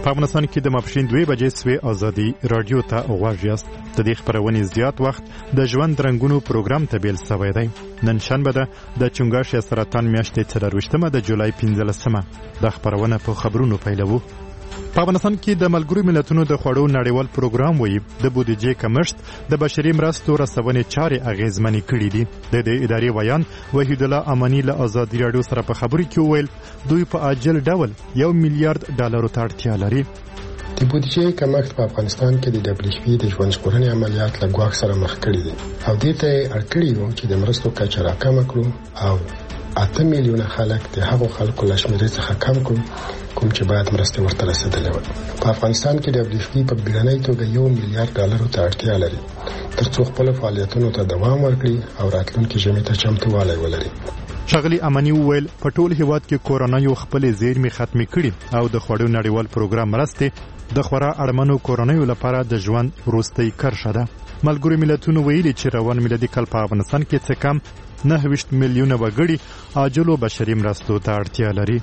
په افغانستان کې د ماپښین 2 بجې سوي ازادي رادیو ته غوږ یاست. د دې خبرونې زیات وخت د ژوند رنگونو پروګرام ته بیل سوی دی. نن شنبه ده د چنګاښ سرطان میاشتې 24مه د جولای 15مه. د خبرونه په خبرونو پیلوو. په افغانستان کې د ملګرو ملتونو د خوړو نړیوال پروګرام وایي د بودیجې کمښت د بشري مرستو رسونې چارې اغیزمنې کړې دي. د دې ادارې ویان وحید الله امانی له ازادي رادیو سره په خبرو کې وویل دوی په عاجل ډول $1 میلیارډ ته اړتیا لري. د بودیجې کمښت په افغانستان کې د WFP د ژوند ژغورنې عملیات له ګواښ سره مخ کړي دي او دې ته اړ کړي وو چې د مرستو کچه راکمه کړو او 8 میلیونه خلک د هغو خلکو له شمېرې څخه کم کړو کوم چې باید مرستې ورته رسېدلې وای. په افغانستان کې WFP په بیړنۍ توګه $1 میلیارډ ته اړتیا لري ترڅو خپل فعالیتونو ته دوام ورکړي او راتلونکي ژمي ته چمتووالی ولري. ښاغلي امانی وویل په ټول هیواد کې کورونا یو خپلې زیرمې ختمې کړي او د خوړو نړیوال پروګرام مرستې د خورا اړمنو کورنیو لپاره د ژوند وروستۍ کرښه ده. ملګرو ملتونو ویلي چې روان میلادي کال په افغانستان کې څه کم 9 میلیونه وګړي عاجلو بشري مرستو ته اړتیا لري.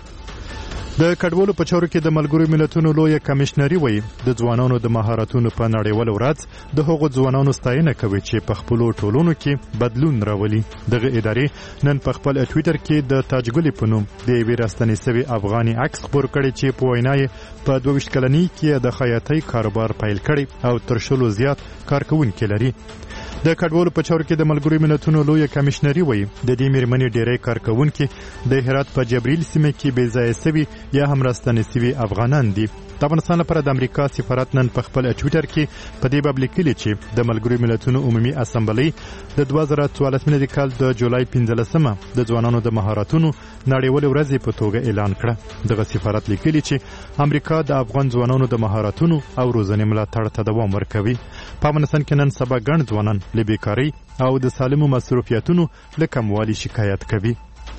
د کډوالو په چارو کې د ملګرو ملتونو لویه کمشنري وایي د ځوانانو د مهارتونو په نړیواله ورځ د هغو ځوانانو ستاینه کوي چې په خپلو ټولنو کې بدلون راولي. دغه ادارې نن په خپل ټویټر کې د تاجګلې په نوم د یوې راستنې سوي افغاني عکس خپور کړی چې په وینا یې په 22 کلنۍ کې د خیاطۍ کاروبار پیل کړی او تر 100 زیات کارکوونکي لري. د کډوالو په چارو کې د ملګرو ملتونو لویه کمشنري وایي د دې میرمنې ډېری کارکوونکي د هرات په جبرېل سیمه کې بې ځایه سوي یا هم راستنې سوي افغانان دي. د افغانستان لپاره د امریکا سفارت نن په خپل ټویټر کې په دې باب لیکلي چې د ملګرو ملتونو عمومي اسامبلۍ د 2014 کال د جولای 15مه د ځوانانو د مهارتونو نړیوالې ورځې په توګه اعلان کړه. دغه سفارت لیکلي چې امریکا د افغان ځوانانو د مهارتونو او روزنې ملاتړ ته دوام ورکوي. په افغانستان کې نن سبا ګڼ ځوانان له بیکارۍ او د سالمو مصروفیتونو له کموالي شکایت کوي.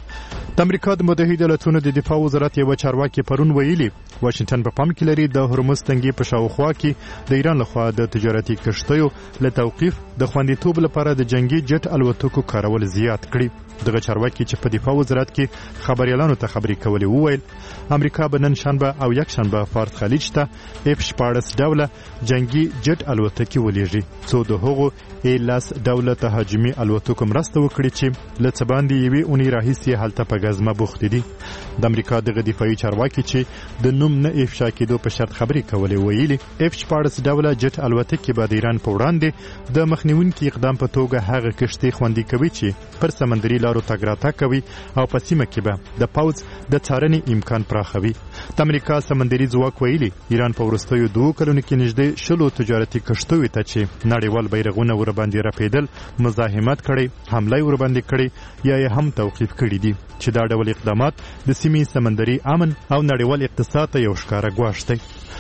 د امریکا د متحده ایالاتونو د دفاع وزارت یو چارواکي پرون ویلي واشنگټن په پام کې لري د هرمز تنګي په شاوخوا کې د ایران لخوا د تجارتي کشتیو له توقيف د خوندیتوب لپاره د جنگي جټ الوتکو کارول زیات کړي. دغه چارواکي چې په دفاع وزارت کې خبريالانو ته خبري کولې وویل امریکا به نن شنبه او یک شنبه فارس خلیج ته F-14 ډوله جنگي جټ الوتکې ولېږي څو د هغو A-10 ډوله تهاجمي الوتکو مرسته وکړي چې له څه باندې یوې اونۍ راهیسې هلته په غزمه بوختې دي. د امریکا دغه دفاعي چارواکي چې د نوم نه افشا کېدو په شرط خبري کولې ویلي F-14 ډوله جټ الوتکې به د ایران په وړاندې د مخنیوونکي اقدام په توګه هغه کشتۍ خوندي کوي چې پر سمندري لارو تګ راتګ کوي او په سیمه کې به د پوځ د څارنې امکان پراخوي. د امریکا سمندري ځواک ویلي ایران په وروستیو 2 کلونو کې نږدې 100 تجارتي کشتیو ته چې نړیوال بیرغونه ور باندې راپیدل مزاحمت کړي حمله ور باندې کړي یا یې هم توقیف کړي دي چې دا ډول اقدامات د سیمې سمندري امن او نړیوال اقتصاد ته یو ښکاره ګواښ دی.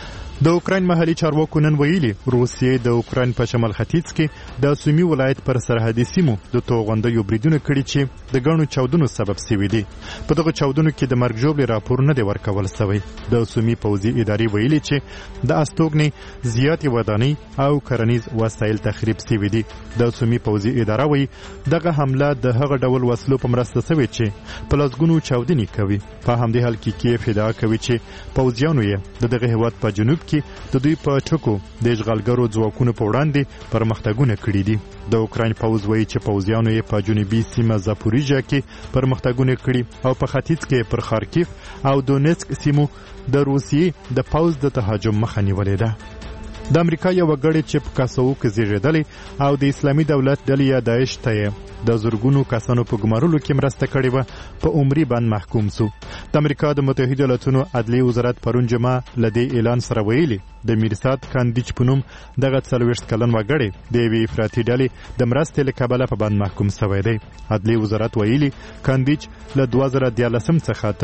د اوکراین محلي چارواکو نن ویلي روسیې د اوکراین په شمال ختیځ کې د سومي ولایت پر سرحدي سیمو د توغندیو بریدونه کړي چې د ګڼو چاودنو سبب شوي دي. په دغه چاودنو کې د مرګ ژوبلې راپور نه دی ورکول شوی. د سومي پوځي ادارې ویلي چې د استوګنې زیاتې ودانۍ او کرنیز وسایل تخریب شوي دي. د سومي پوځي اداره وایي دغه حمله د هغه ډول وسلو په مرسته شوې چې په لسګونو چاودنې کوي. په همدې حال کې کیف ادعا کوي چې پوځیانو یې د دغه هیواد په جنوب کې د دوی په ټکو د اشغالګرو ځواکونو په وړاندې پرمختګونه کړي دي. د اوکراین پوځ وایي چې پوځیانو یې په جنوبي سیمه زاپوریژیا کې پرمختګونه کړي او په ختیځ کې پر خارکیف او دونیتسک سیمو د روسیې د پوځ د تهاجم مخه نیولې ده. د امریکا یو وګړی چې په کاسو کې زیږیدلی او د اسلامي دولت ډلې یا داعش ته د زرګونو کسانو په ګمارلو کې مرسته کړې وه په عمري بند محکوم سو. د امریکا د متحده ایالاتونو عدلي وزارت پرون جمعه له دې اعلان سره ویلي د میرسات کاندیچ په نوم دغه 40 کلن وګړی د یوې افراطي ډلې د مرستې له کبله په بند محکوم شوی دی. عدلي وزارت ویلي کاندیچ له 2013 څخه تر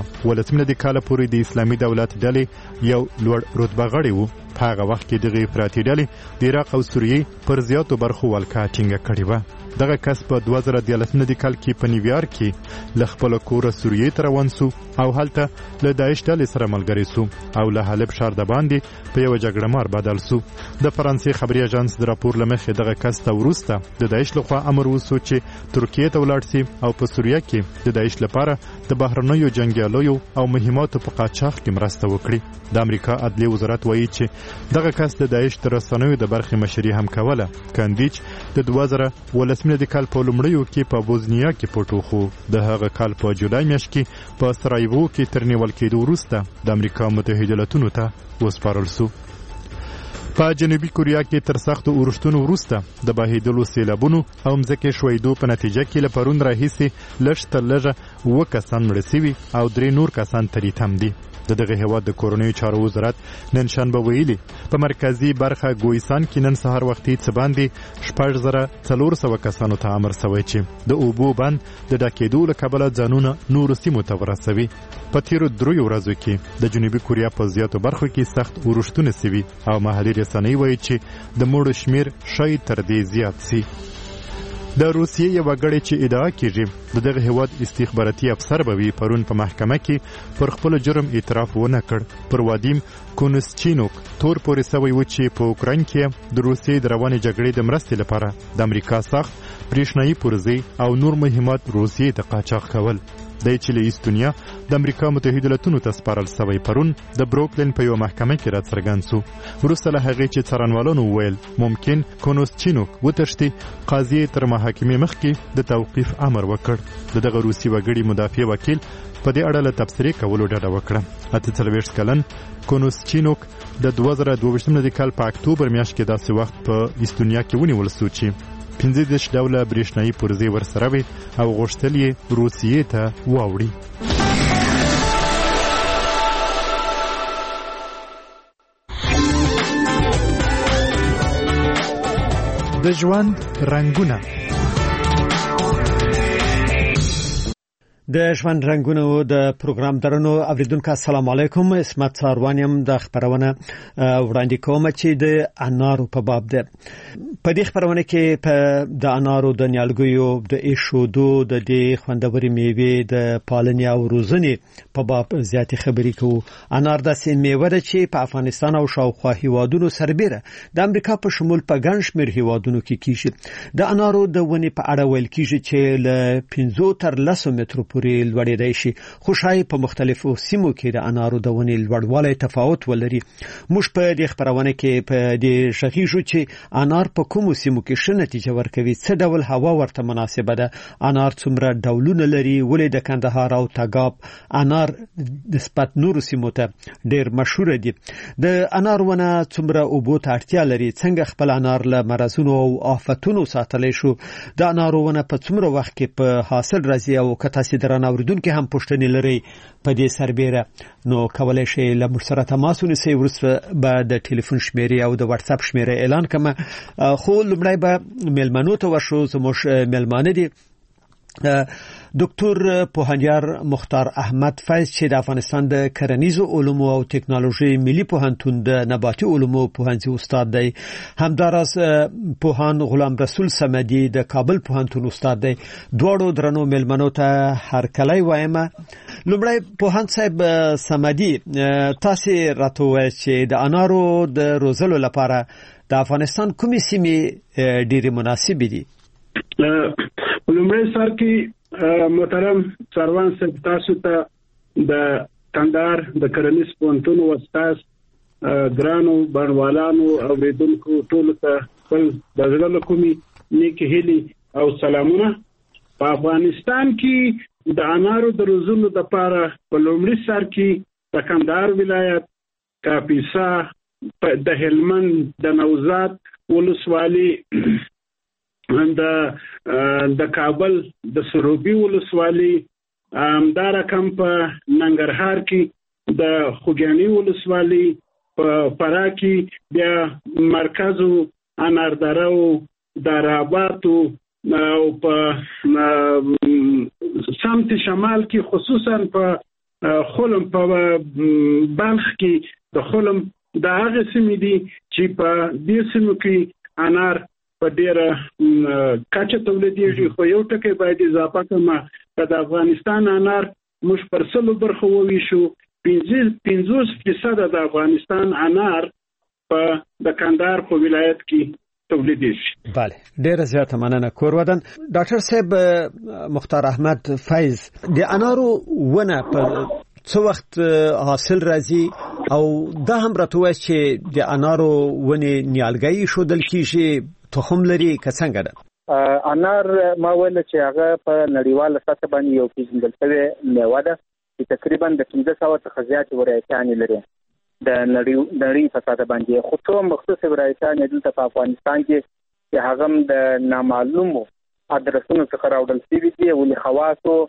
2018 کال پورې د اسلامي دولت ډلې یو لوړ رتبه غړی و. په هغه وخت کې دغه افراطي ډلې د عراق او سوریې پر زیاتو برخو ولکه ټینګه کړې وه. دغه کس کس په 2013 کال کې په نیویارک کې له خپل کور سوریې ته روان سو او هلته له داعش ډلې سره ملګری سو او له حلب ښار د باندې په یو جګړه مار بدل سو. د فرانسې خبري اژانس د راپور لمخې دغه کس ته وروسته د داعش لخوا امر وسو چې ترکیه ته ولاړ شي او په سوریه کې د داعش لپاره د بهرنیو جنگیالیو او مهماتو په قاچاق کې مرسته وکړي. د امریکا عدلي وزارت وایي چې دغه کس د داعش تر رسنیو د برخې مشري هم کوله. کاندیچ د 2018 کال په لومړیو کې په بوزنیا کې پټو خو د هغه کال په جولای میاشت کې په سرایوو کې تر نیول کېدو وروسته د امریکا متحده ایالاتونو ته وسپارل سو. په جنوبي کوریا کې تر سختو اورښتونو وروسته د بهیدلو سیلابونو او مځکې ښویدو په نتیجه کې له پرون راهیسې لږ تر لږه 7 کسان مړه سوي او 3 نور کسان ترې تم دي. د دغه هیواد د کورنیو چارو وزارت نن شنبه ویلي په مرکزی برخه ګویسان کې نن سهار وختي څه باندې 6400 کسانو ته امر شوی چې د اوبو بند د ډکېدو له کبله ځانونه نور سیمو ته ورسوي. په تیرو 3 ورځو کې د جنوبي کوریا په زیاتو برخو کې سخت اورښتونه سوي او محلي رسنۍ وایي چې د مړو شمیر شاید تر دې زیات سي. د روسیې یو غړی چې ادعا کیږي دغه هیواد استخباراتي افسر بوي پرون په محکمه کې پر خپل جرم اعتراف ونه کړ. پر وادیم کونسچینوک تور پورې سوی و چې په اوکراین کې د روسیې د روانې جګړې د مرستې لپاره د امریکا سخت برېښنايي پرزې او نور مهمات روسیې ته قاچاق کول. د چیلي استونیا د امریکا متحده ایالاتونو ته سپارل شوی پرون د بروکلین په یو محکمه کې راڅرګند سو. وروسته له هغې چې څارنوالانو وویل ممکن کونسچینوک وتښتي، قاضي تر محاکمې مخکې د توقیف امر وکړ. دغه روسي وګړي مدافع وکیل په دې اړه له تبصرې کولو ډډه وکړه. 48 کلن کونسچینوک د 2022 کال په اکتوبر میاشت کې داسې وخت په استونیا کې ونیول سو چې 15 ډوله برېښنايي پرزې ورسره وي او غوښتل یې روسیې ته واوړي. د ژوند رنګونه د ژوند رنګونو د پروګرام درنو اوریدونکو السلام علیکم. اسمت ساروانیم د خبرونه وړاندې کوم چې د انارو په باب ده. په دې خبرونه کې په د انارو د نیالګیو د ایشودو د دې خوندوري میوې د پالنې او روزنې په باب زیاتې خبرې کوو. انار د سیمې میوه ده چې په افغانستان او شاوخوا هیوادونو سربېره د امریکا په شمول په ګڼ شمېر هیوادونو کې کیږي. د انارو د ونې په اړه ویل کیږي چې له 5 تر 10 مترو پورې لوړېدای شي، خو شاید په مختلفو سیمو کې د انارو د ونې لوړوالی تفاوت ولري. موږ په دې خبرونه کې په دې شخیږو چې انار په کومو سیمو کې ښه نتیجه ورکوي، څه ډول هوا ورته مناسبه ده، انار څومره ډولونه لري، ولې د کندهار او تګاب انار نسبت نورو سیمو ته ډېر مشهور دي، د انار ونه څومره اوبو ته اړتیا لري، څنګه خپل انار له مرزونو او آفتونو ساتلی شو، د انارو ونه په څومره وخت کې په حاصل راځي او که تاسې درانه اوریدونکو هم پوښتنې لري په دې سربېره نو کولای شئ له موږ سره تماس ونیسئ. وروسته به د ټلیفون شمیرې او د واتس اپ شمیرې اعلان کوم، خو لومړی به میلمنو ته ورشو. زموږ میلمانه دي ډاکټر پوهنیار مختار احمد فیض چې د افغانستان د کرنیزو علومو او ټکنالوژي ملي پوهنتون د نباتي علومو پوهنځي استاد دی، همداراز پوهان غلام رسول سمدي د کابل پوهنتون استاد دی. دواړو درنو میلمنو ته هرکلی وایم. لومړی پوهان صاحب سمدي، تاسو راته وایئ چې د انارو د روزلو لپاره د افغانستان کومې سیمې ډېرې مناسبې دي؟ لومړی سر کې محترم سروان صاحب تاسو ته د کندهار د کرنیز پوهنتون استاد ګرانو بڼوالانو او اوریدونکو ټول ته خپل د زړه له کومې نیکې هیلې او سلامونه. په افغانستان کې د انارو د روزلو لپاره په لومړي سر کې د کندهار ولایت، کاپیسا، د هلمند د نوزاد ولسوالي، د کابل د سروبي ولسوالي، دا رقم په ننګرهار کې د خوږیاڼي ولسوالي، په فراه کې بیا مرکزو اناردره، داراباد او په سمت شمال کې خصوصا په خلم، په بلخ کې د خلم د هغه سیمې دي چې په دې سیمو کې انار په ډیره کچه تولیدېږي، خو یو ټکی باید اضافه کړم چې د افغانستان انار موږ پر 100 برخو وویشو، 50% د افغانستان انار په د کندهار په ولایت کې تولیدېږي. بله، ډیره زیاته مننه. کورودن ډاکټر صاحب مختار احمد فیض، د انارو ونه په څو وخت حاصل راځي او دا هم راته وایي چې د انارو ونې نیالګي شودل کیږي، تخم لري که څنګه ده؟ انار ما ویل چې هغه په نړیواله سطح باندې یو پیژندل شوی میوه ده چې تقریبا د 1500 څخه زیات ورایتیانې لري د نړۍ په سطح باندې، خو څو مخصوص ورایتیانې دلته په افغانستان کې چې هغه د نامعلومو ادرسونو څخه راوړل شوي دي، ولې خواصو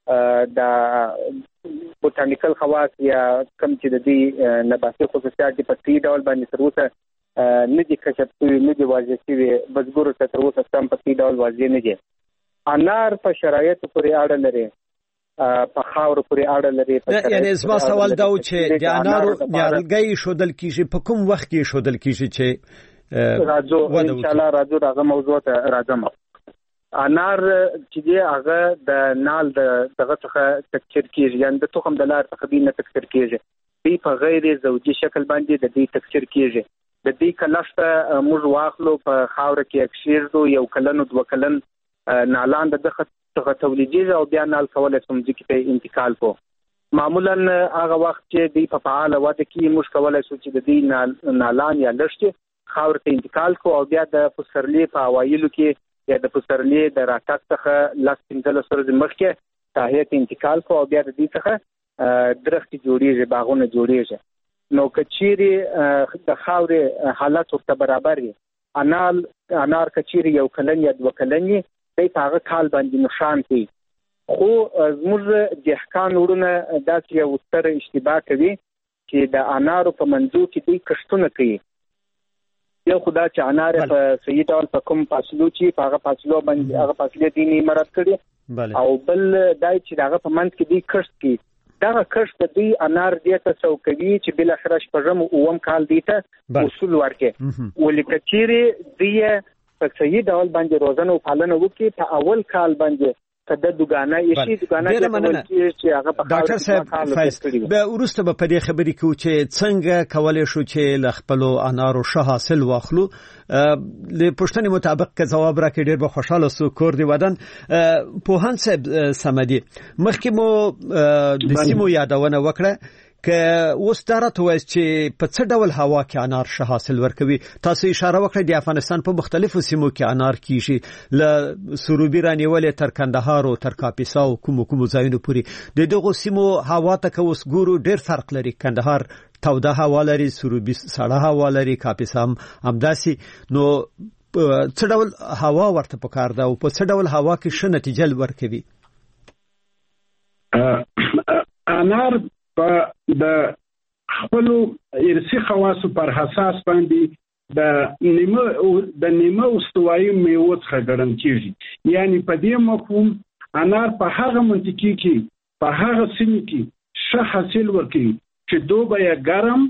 د بوتانیکل خواص یا کوم چې د دې نباتي خصوصیات په دې ډول باندې تر اوسه نه دي کشف شوي، نه دي واضح شوي، بزګرو ته تر اوسه هم په دې ډول واضح نه دي. انار په شرایطو پورې اړه لري، په خاورو پورې اړه لري. یعنی زما سوال دا و چې د انارو نیالګي شودل کیږي په کوم وخت کې شودل کیږي چې راځو ان شاء الله راځو دغه موضوع ته راځم. انار چې دی هغه د نال دغه څخه تکثیر کیږي، یعنی د تخم د لار څخه نه تکثیر کیږي، دی په غیر زوجي شکل باندې د دې تکثیر کیږي. د دې کلشته موږ واخلو په خاور کې اکشیرو یو کلن او 2 کلن نالان دغه څخه تولیدېږي او بیا نال کولای شم چې په انتقال کو. معمولا هغه وخت چې دی په فعال وده کې موږ کولای شو چې د دې نالان یا لښتې خاور ته انتقال کو او بیا د پسرلی په اوایلو کې یا د پسرلی د راتګ څخه 15 ورځې مخکې تاهیت انتقال کو او بیا د دې څخه درخت جوړیږي، باغونه جوړیږي. نو کچيري د خاورې حالت ورته برابر وي، انار کچيري یو کلن یا 2 کلن دی په هغه کال باندې نشان کوي. خو زموږ دهقان ورونه داسې یو ستر اشتباه کوي چې د انارو په منځو کې دوی کښتونه کوي. یو خدا چې انار په صحیح ډول په کوم فاصلو چې په هغه فاصلو باندې هغه فاصله دیني مراد کړي، او بل دای چې هغه په منځ کې دی کښت کوي. دغه کښت دی انار دې ته څوکوي چې بل اخر شپږم اوم کال دی ته اصول ورکه، ولیکچيري دی په صحیح ډول باندې روزنه او پالنه وکړي. په اول کال باندې کده دګانه یشي دګانه چې هغه په ډاکټر صاحب فیض به ورسته په دې خبرې کې چې څنګه کولای شو چې ل خپل انارو شه حاصل واخلو. له پښتني مطابق که جواب راکړي ډېر به خوشاله سو. کور دی ودان پوهان صاحب سمدي مخکې مو د سیمو یادونه وکړه که اوس درته وایي چې په څه ډول هوا کې انار شه حاصل ورکوي. تاسو اشاره وکړه د افغانستان په مختلفو سیمو کې انار کیږي، ل سروبي رانیولې تر کندهار او تر کاپیسا او کوم ځایونو پورې. د دغه سیمو هوا ته که اوس ګورو ډېر فرق لري. کندهار توده هوا لري، سروبي سړه هوا لري، کاپیسا هم داسي. نو څه ډول هوا ورته پکار ده او په څه ډول هوا کې ښه نتیجه ورکوي؟ انار په د خپل ارثي خواصو پر اساس باندې د نیمه استوایي میوه څخه ګڼل کیږي. یعنی په دې مفهوم انار په هغه منطقي کې په هغه سیمه کې ښه حاصل ورکوي چې دوبه یې ګرم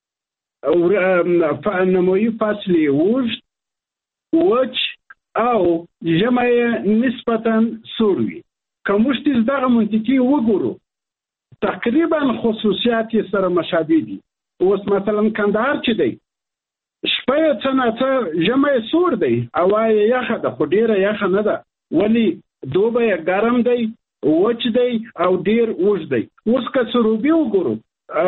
او نموي فاصلې وچ او ژمی یې نسبتا سوړ وي. که موږ دغه منطقي وګورو تقریبا خصوصیات یې سره مشابه دي. اوس مثلا کندهار چې دی شپه یې څه نه څه ژمی یې سوړ دی، هوا یې یخه ده خو ډېره یخه نه ده، ولې دوبه یې ګرم دی، وچ دی او ډېر اوږد دی. اوس که سروبي وګورو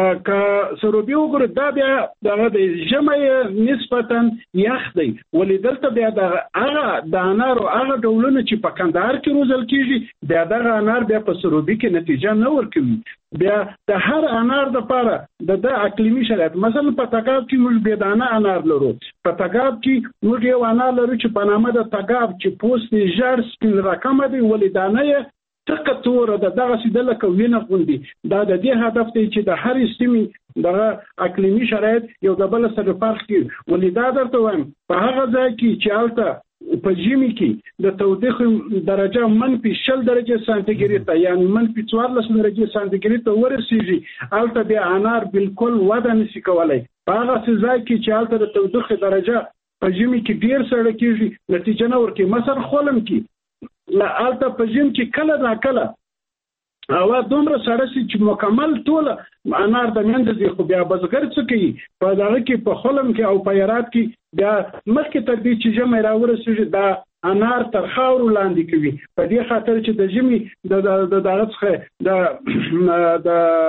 دا بیا دغه د ژمی نسبتا یخ دی، ولې دلته بیا د انارو هغه ډولونه چې په کندهار کې روزل کیږي بیا دغه انار بیا په سروبي کې نتیجه نه ورکوي. بیا د هر انار دپاره د اقلیمي شرایط، مثلا په تګاب کې موږ بېدانه انار لرو، په تګاب کې موږ یو انار لرو چې په نامه د تګاب چې پوست یې ژړ سپین رقمه دی، ولې دانه یې تکه توره ده، دغسې ده لکه وینه غوندې. دا د دې هدف دی چې د هرې سیمې دغه اقلیمي شرایط یو د بل سره فرق کړي. ولې دا درته وایم په هغه ځای کې چې هلته په ژمي کې د تودوخې درجه -20 درجې سانتیګریډ ته یعنی -14 درجې سانتیګریډ ته ورسیږي، هلته بیا انار بالکل وده نشي کولی. په هغه ځای کې چې هلته د تودوخې درجه په ژمي کې ډیر سړه کیږي نتیجه نه ورکي مثلا خولم کې لا الته په ژمي کې کله نا کله او دومره سړه چې مکمل ټول انار د منځ دي خو بیا بزګر څه کوي په دغه کې په خولم کې او په یارات کې بیا مخکې تر دې چې ژمي راورسېږي دا انار تر خاورو لاندې کوي په دې خاطر چې د ژمي د دغه څخه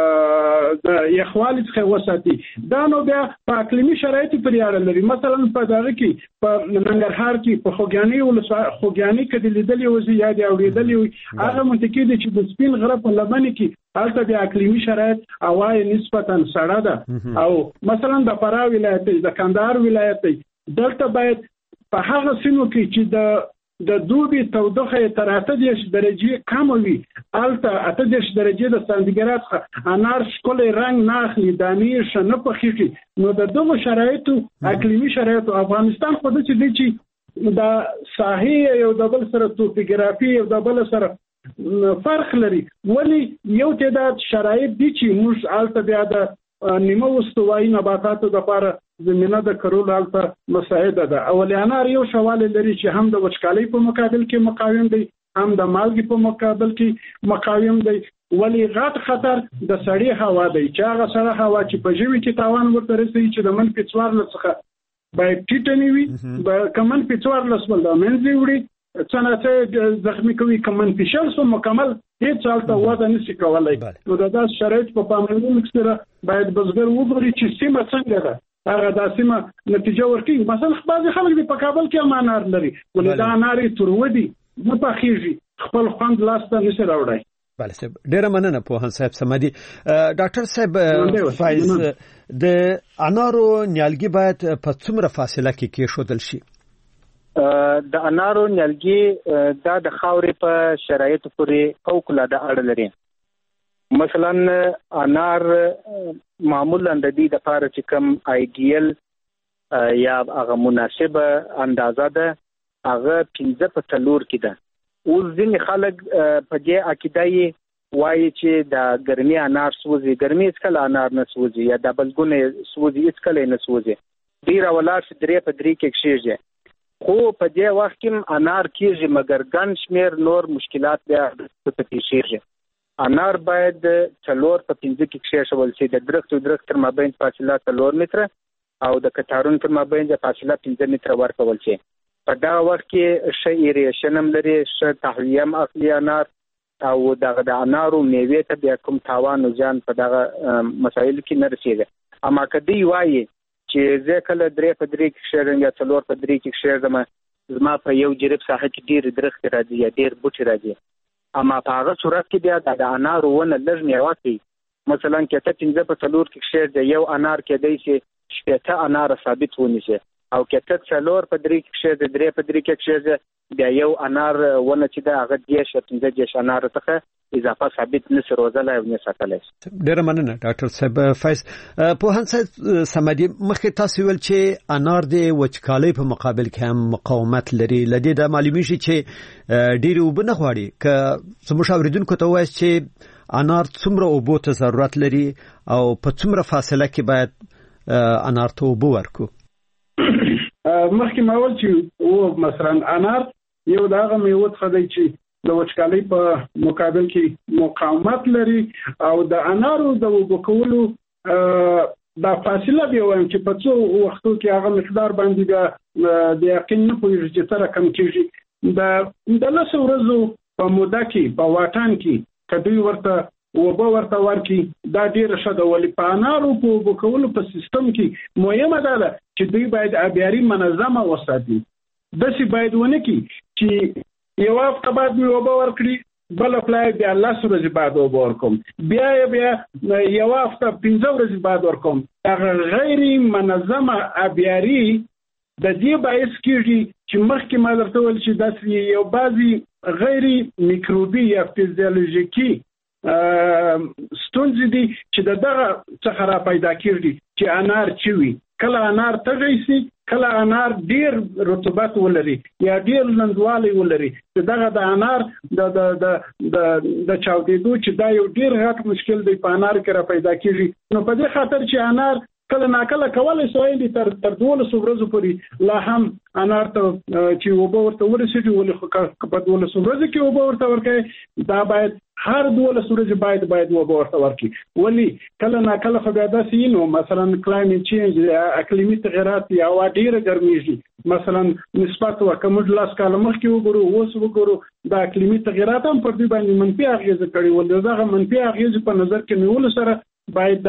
د یخوالي څخه وساتي دا نو بیا په اقلیمي شرایطو پورې اړه لري مثلا په دغه کې په ننګرهار کې په خوږیاني کې لیدلې وځي یا د اوریدلې هغه منطقي دي چې د سپین غره په لمن کې هلته د اقلیمي شرایط هوای نسبتا سړه ده او مثلا د فراه ولایت د کندهار ولایت دلته باید په هغه سیمو کې چې د دوبي تودوخه تر 8 درجه کم وي الته 8 درجه د سانتیګراد انار شکل رنگ نه اخلي دانې شنه پخېږي نو د دغه شرایطو اقلیمي شرایطو افغانستان خو د چې د ساحې یو د بل سره توپوګرافي یو د بل سره فرق لري ولی یو تعداد شرایط دي چې موږ الته بیا د نیمه واستوایي نباتاتو د لپاره زمينه د کرول الته مساعده ده اولیانار یو شواله لري چې هم د وچکالۍ په مقابل کې مقاوم دي هم د مالګې په مقابل کې مقاوم دي ولی غټ خطر د سړی هوا دی چې هغه سړی هوا چې په ژوي کې تاوان ورته رسي چې د منفي 14 څخه باید ټیټنی وي به کمن په 14 ول د منځي وړي څنګه زخمی کوي کمن په شل سو مکمل هیڅ حالت ودا نشي کولای نو دا شرایط په پاملرنه سره باید بزګر وګوري چې سیمه څنګه ده هغه د سیمه نتیجه ورکړي مثلا بعض خلک په کابل کې مانار لري ولې دا اناري ترودي نه پخېږي خپل خوند لاسته نشي راوړي بله صاحب ډیره مننه پوهان صاحب سمدي ډاکټر صاحب فایز د انارو نیالګي باید په څومره فاصله کې کېښودل شي د انارو نیالګي دا د خاورې په شرایطو پورې او کله د اړه لري مثلا انار معمولا د دې د لپاره چې کوم آیډیل یا هغه مناسبه اندازه ده هغه 15 په تلور کې ده اوس ځینې خلک په دې عقیده وایي چې د ګرمي انار سوځي ګرمي اسکل انار نه سوځي یا د بلګونه سوځي اسکل نه سوځي ډیر ولار چې درې په درې کې کېږي خو په دې وخت کې انار کېږي مګر ګڼ شمیر نور مشکلات بیا په پیښیږي انار باید 4 په 15 کې کېښول شي د درخت او درخت تر مابین فاصله 4 متره او د کتارون تر مابین د فاصله 15 متره ورکول شي په دا وخت کې ش ایریشن هم لري ش تحویه هم اخلي انار او د انارو میوه ته بیا کوم تاوان او ځان په دغه مسایل کې نه رسیږي اما کدی وایي چې زه کله درې په درې کې شیرم یا 4 په درې کې شیرم زما په یو جریب ساحه کې ډیر درخت راځي یا ډیر بوټي راځي اما په هغه صورت کې بیا د انار ونه لږ میوه کوي مثلا کته 15 په 4 کې شیر د یو انار کې دی چې شپته انار ثابت ونیسي او کته 4 په درې کې شیر د درې په درې کې شیر بیا یو انار ونه چې دا هغه د 15 انار څخه اضافه ثابت نشي روزلای او نه ساتلای ډیر مننه ډاکټر صاحب فایز په هڅه سمدي مخکې تاسو ویل چې انار د وچکالۍ په مقابل کې هم مقاومت لري لدې د معلومي شي چې ډیر وبنه غواړي ک سمو شاوریدونکو ته وایي چې انار څومره اوبو ته ضرورت لري او په څومره فاصله کې باید انار ته اوبو ورکو مخکې ماول چې او مثلا انار یو دغه میوه خدای چې د وچکالۍ په مقابل کې مقاومت لري او د انارو د وبکولو د فاصله دی وایم چې په څو وختو کې هغه مقدار باندې د یقین نه پوهیږي چې تر کم کېږي د لاسو ورځو په موده کې په واټن کې کدی ورته ورکی دا ډیره شده ولی په انارو په وبکولو په سیستم کې مهمه ده چې دوی باید ابیاري منظمه وساتي داسې باید ونه کی چې یو وخت بعد مې وبا ورکړي بل خپل بیا الله سره بعد وبا ورکوم بیا یو وخت 15 ورځې بعد ورکوم هغه غیر منظمه ابیاري د دې باعث کیږي چې مخکې ما درته ویل چې داسې یو بعضي غیر میکروبي یا فیزیولوژیکي ستونزې دي چې دغه څخه را پیدا کیږي چې انار چوي کله انار تغی سي کله انار ډیر رطوبت ولري یا ډیر لندوالي ولري دغه د انار د چاودېدو چې دا یو ډیر غټ مشکل دی په انار کې را پیدا کیږي نو په دې خاطر چې انار کله ناکله کولای شي تر 12 ورځې پورې لا هم انار ته چې وبو ورته ورسېږي ولې خو په 12 ورځې کې وبو ورته ورکړي دا باید هر 12 ورځې باید وبو ورته ورکړي ولې کله ناکله خو بیا داسې نو مثلا کلایمټ چینج اقلیمي تغیرات یا هوا ډیره ګرمیږي مثلا نسبت وکمد لاس کاله مخکې وګورو اوس وګورو دا اقلیمي تغیرات هم پر دې باندې منفي اغیزه کوي ولې دا منفي اغیزه په نظر کې نیول سره باید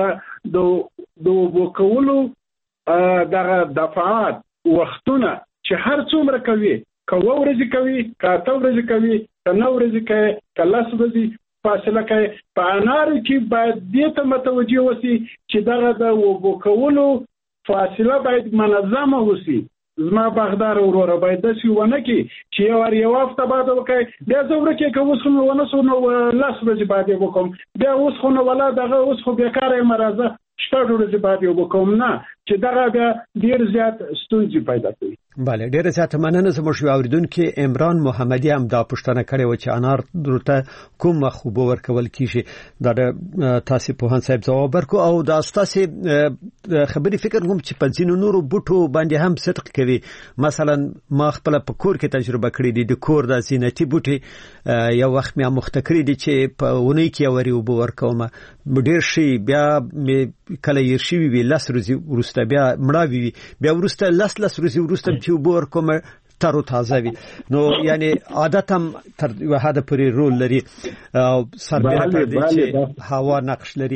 د وکولو دغه دفعات وختونه چې هر څومره کوي کوه ورځې کوي کاته ورځې کوي کنه ورځې کوي کلاس ورځې فاصله کوي په انار کې باید دې ته متوجه وسی چې دغه د وکولو فاصله باید منظمه وسی زما باغدار وروره باید داسې ونه کې چې یو هفته بعد وکړي بیا زه ورکې که اوس خو ونه سو نو لاس ورځې بعد یې وکړم بیا اوس خو نو ولا دغه اوس خو بیکاره یم راځه شپږ ورځې بعد یې وکړم نه چې دغه بیا ډېر زیات ستونزې پیدا کوي. بله ډېره زیاته مننه. زموږ یو اورېدونکی عمران محمدي هم دا پوښتنه کړې وه چې انار درته کوم وخت اوبه ورکول کېږي. دا د تاسې پوهاند صاحب ځواب ورکړو او دا ستاسې خبرې فکر کوم چې په ځینو نورو بوټو باندې هم صدق کوي. مثلا ما خپله په کور کې تجربه کړې دي د کور د زینتي بوټي یو وخت مې مخته کړي دي چې په اونۍ کې یو وارې اوبه ورکوم ډېر شي بیا کله یې شوي وي 10 ورځې وروسته بیا مړاوي وي بیا وروسته 10 ورځې وروسته چې اوبه ورکوم تر تازه وي نو یعنی عادت هم تر یو حد پورې رول لري او سربېره تر دې چې هوا نقش لري.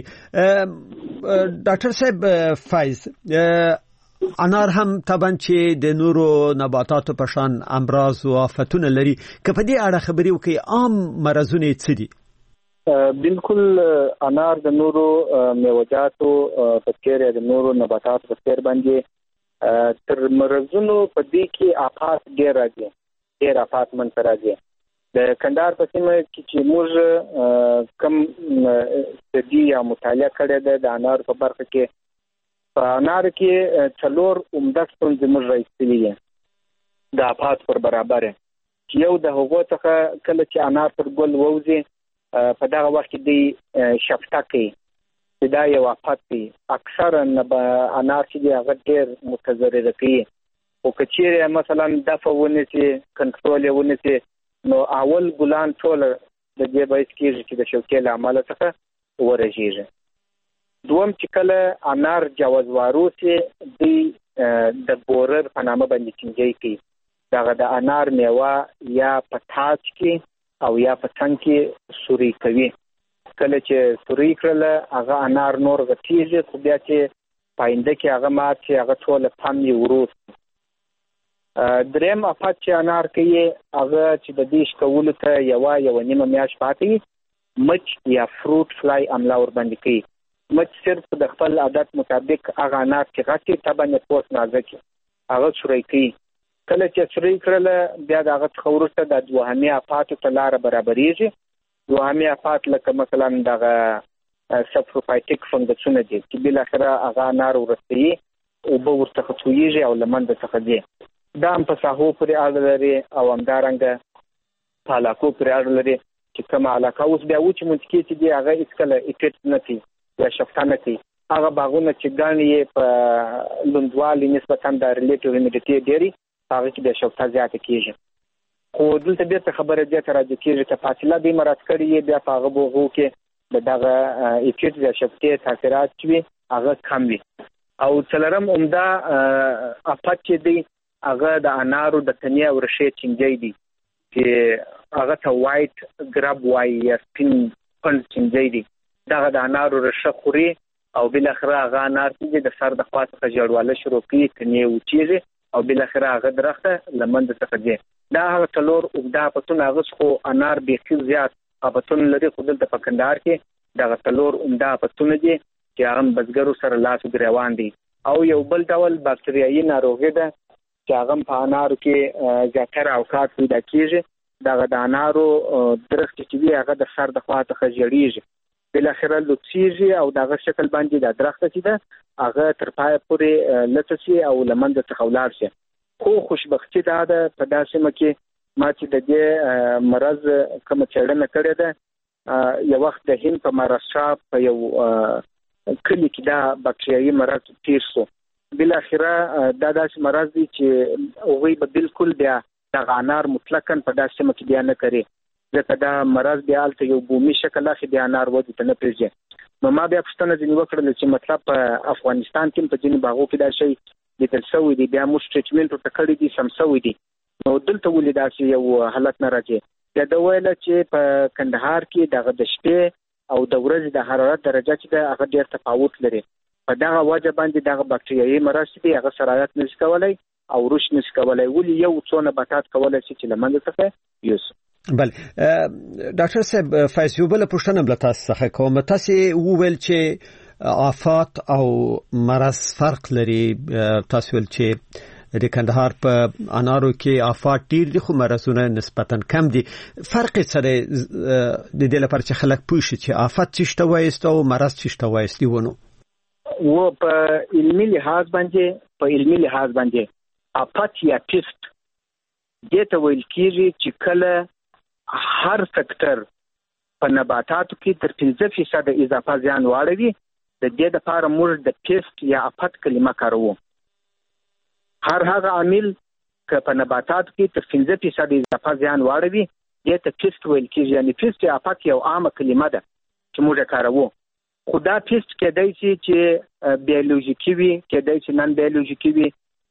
ډاکټر صاحب فایز انار هم طبعا چې د نورو نباتاتو په شان امراض او آفتونه لري که په دې اړه خبرې وکړي عام مرضونه څه دي؟ بالکل انار د نورو میوه‌جاتو په څېر د نورو نباتاتو په څېر باندې تر مرزونو په دې کې آفات ډېر آفات منځ راځي. د کندهار په سیمه کې چې موږ کم استدي یا مطالعه کړې ده د انار په برخه کې په انار کې 4 عمده ستونزې موږ راایستلې دي د آفات پر برابر چې یو د هغو څخه کله چې انار پر ګل ووځي په دغه وخت کې د شفټه کوي چې دا یو آفت دی. اکثرا انار چې دی هغه ډېر متضرر کوي او که چیرې مثلا دفع ونیسي کنټرول یې ونیسي نو اول ګلان ټول د دې باعث کېږي چې د شوکې له امله څخه ورژېږي. دوم چې کله انار جوازوارو سي د بورر په نامه باندې چینجی کوي دغه د انار میوه یا په تاج کې او یا په څنګ کې سوري کوي. کله چې سوري کړله هغه انار نور غټیږي خو بیا چې پاینده کې هغه مات چې هغه ټول پم یې وروست. دریم افات چې انار کوي هغه چې د دې شکولو ته یو نیمه میاشت پاتې مچ یا فروټ فلای عمله ور باندې کوي. مچ صرف د خپل عادت مطابق هغه انار چې غټي طبعا پوس نازک هغه سوري کوي. کله چې سوري کړله بیا د هغه څخه وروسته د دوهمي افاتو ته لاره برابرېږي. دوهمي افات لکه مثلا دغه سپروفایټیک فنګسونه دي چې بالاخره هغه انار ورستوي اوبه ورڅخه تویږي او له منځه څخه ځي. دا هم په ساحو پورې اړه لري او همدارنګه په علاقو پورې اړه لري چې کومه علاقه اوس بیا وچې منطقې چې دي هغه هېڅکله افیکټ نه کوي یا شفته نه کوي. هغه باغونه چې ګڼې یې په لوندوالي نسبتا د ریلیټیو هیومیډیټي ډېري هغه کې بیا شفته زیاته کېږي. خو دلته بیرته خبره دې ته راځي کېږي چې فاصله دې مراعات کړې یې بیا په هغه بوغو کې د دغه افیکټ یا شفتې تاثیرات چې وي هغه کم وي. او څلورم عمده افت چې دی هغه د انارو د تنې او ریښې چینجی دی چې هغه ته وایټ ګراب وایي یا سپین پنډ چینجی دی. دغه د انارو ریښه خوري او بالاخره هغه انار چې د سر د خوا څخه ژړواله شروع کوي تنې وچیږي او بالاخره هغه درخته له منځه څخه ځي. دا هغه څلور اوږده افتونه هغه خو انار بیخي زیات افتونه لري خو دلته په کندهار کې دغه څلور عمده افتونه دي چې هغه بزګرو سره لاس ګریوان دي. او یو بل ډول باکتریایي ناروغي ده چې هغه په انارو کې زیاتره اوقات پیدا کېږي. دغه د انارو درخت چې وي هغه د سر د خوا څخه ژړېږي بالاخره لوڅېږي او دغه شکل باندې د درخت چې ده هغه تر پایه پورې لڅ شي او له منځه څخه ولاړ شي. خو خوشبختي دا ده په دا سیمه کې ما چې د دې مرض کومه څېړنه کړې ده یو وخت د هند په مهاراشټرا په یو کلی کې دا بکټریايي مرض تیر شو. بل اخره دا داسې مرض دی چې هغه به بالکل بیا د انار مطلقاً په داسې سیمه کې بیا نه کوي، ځکه دا مرض بیا الته یو بومي شکل اخی د انار ودی ته نه پیژني. نو ما بیا پښتنه ځنی وکړل چې مطلب په افغانستان کې په ځینې باغو کې دا شی د تلسوي دی، بیا موږ ټریټمنټ ورته کړی دي سمسوي دي. نو دلته ولې داسې یو حالت نه راځي. بیا دا ویل چې په کندهار کې دغه د شپې او د ورځې د حرارت درجه چې ده هغه ډېر تفاوت لري. په دغه وجه باندې دغه بکټریايي مرض دی هغه سرایت نشي کولای او رشد نشي کولای. ولې یو څو نباتات کولای شي چې لمنځه څخه یوسي. بله ډاکټر صاحب فیض یو بل پوښتنه بل تاسو څخه کوم. تاسو وویل چې آفات او مرض فرق لري. تاسو ویل چې د کندهار په انارو کې آفات ډیر دي خو مرزونه نسبتا کم دي. فرق سره د دې لپاره چې خلک پوه شي چې آفات څه شته وایست او مرض څه شته وایست ونه و په علمي لحاظ باندې آفات یا پیست دته ویل کیږي چې کله هر سکتور په نباتاتو کې تر 15% اضافه زیان واړوي. د دې لپاره موږ د پیست یا آفات کلمه کاروو. هر هغه عامل که په نباتاتو کې تر 15% اضافه زیان واړوي دې ته پیست ویل کیږي. یعنی پیست یا آفات یو عامه کلمه ده چې موږ کاروو. خو دا پیست کېدای شي چې بیولوژیکي وي، کېدای شي نن بیولوژیکي وي.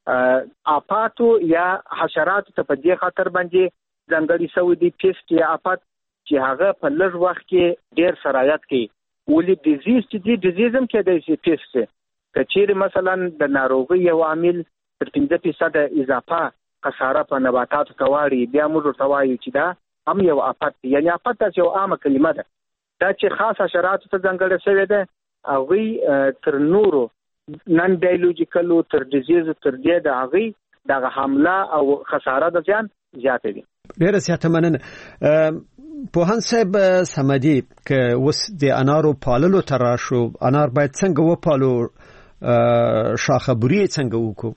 آفاتو یا حشراتو ته په دې خاطر باندې ځانګړي شوی دي پیست یا آفات چې هغه په لږ وخت کې ډېر سرایت کوي. ولې ډیزیز چې دی ډیزیز هم کېدای شي پیست شي. که چیرې مثلا د ناروغۍ یو عامل تر 15% اضافه خساره په نباتاتو کواړي بیا موږ ورته وایو چې دا هم یو آفت دی. یعنی آفت داسې یو عامه کلمه ده. دا چې خاص حشراتو ته ځانګړې شوې ده هغوی تر نورو نن بیولوژیکلو تر ډیزیزو تر دې د هغوی دغه حمله او خساره د زیان زیاته دي. ډېره زیاته مننه. پوهاند صاحب سمدي که اوس د انارو پاللو ته راشو، انار باید څنګه وپالو، شاخه بري څنګه وکړو؟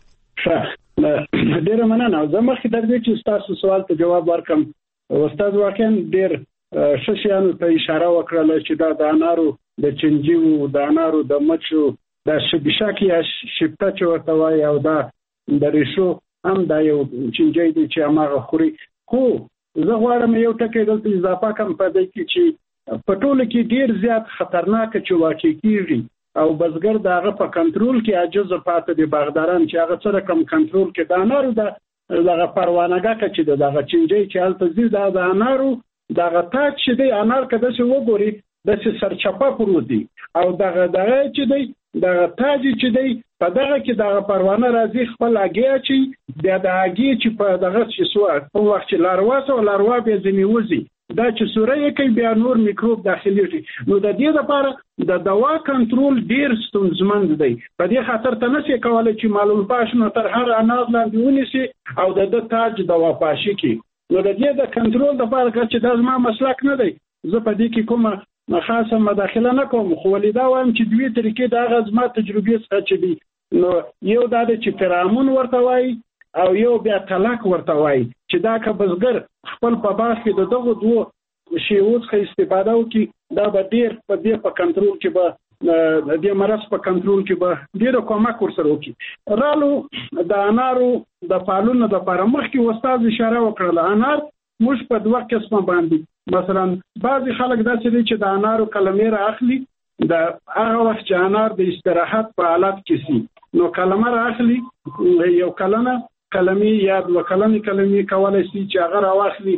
ډیره مننه. زه مخکې در دې چې تاسو سوال ته جواب ورکم. استاد واقعا ډیر ښه شیانو ته اشاره وکړه چې دا د انارو د چنجیو، د انارو د مچو، د شبشاک یا شپته چې ورته وایي او دا د ریشو هم دا یو چنجی دی چې هماغه خوري. خو زه غواړم یو ټکی دلته اضافه کړم په دې کې چې په ټوله کې ډیر زیات خطرناک چې واقع کیږي او بزګر دغه په کنټرول کې عاجز پاتې دي. باغداران چې هغه سره کم کنټرول کې د انارو دغه پروانګه چې دغه چنجي چې هلته زی د انارو دغه تاج چې دی انار کده چې وګوري د سرچپه پروت دی او دغه چې دی دغه تاج چې دی په دغه کې دغه پروانه راځي خپل اگې چې د اگې چې په دغه چې سو په وخت چې لاروا به ځنی وځي دا چې سورې کوي بیا نور میکروب داخلي. نو د دې لپاره د دوا کنټرول ډیر ستونزمن دی. په دې خاطر ته نشي کولای چې معلوم پاشنه تر هر اناز لاندې ونیسي او د تاج دوا پاشي کی. نو د دې د کنټرول لپاره چې دا زما مسلک نه دی. زه په دې کې کومه خاصه مداخله نه کوم، خو ولیدا وایم چې دوی طریقې د غزما تجربې څخه چې دی. نو یو دا چې فرامون ورته وایي او یو بیا طلاق ورته وایي چې دا که بزګر خپل په باغ کې د دغه دوه شیوو څخه استفاده وکړي دا به ډېر په دې په کنټرول کې به د دې مرض په کنټرول کې به ډېر کومک ورسره وکړي. رالو د انارو د پالونو لپاره مخکې استاد اشاره وکړه. انار موږ په دوه قسمه باندې مثلا بعضی خلک داسې دي چې د انارو کلمې را اخلي د هغه وخت چې انار د استراحت په حالت کې سي نو کلمه را اخلي یو کلمې یا دوه کلمې کولای شي چې هغه راواخلي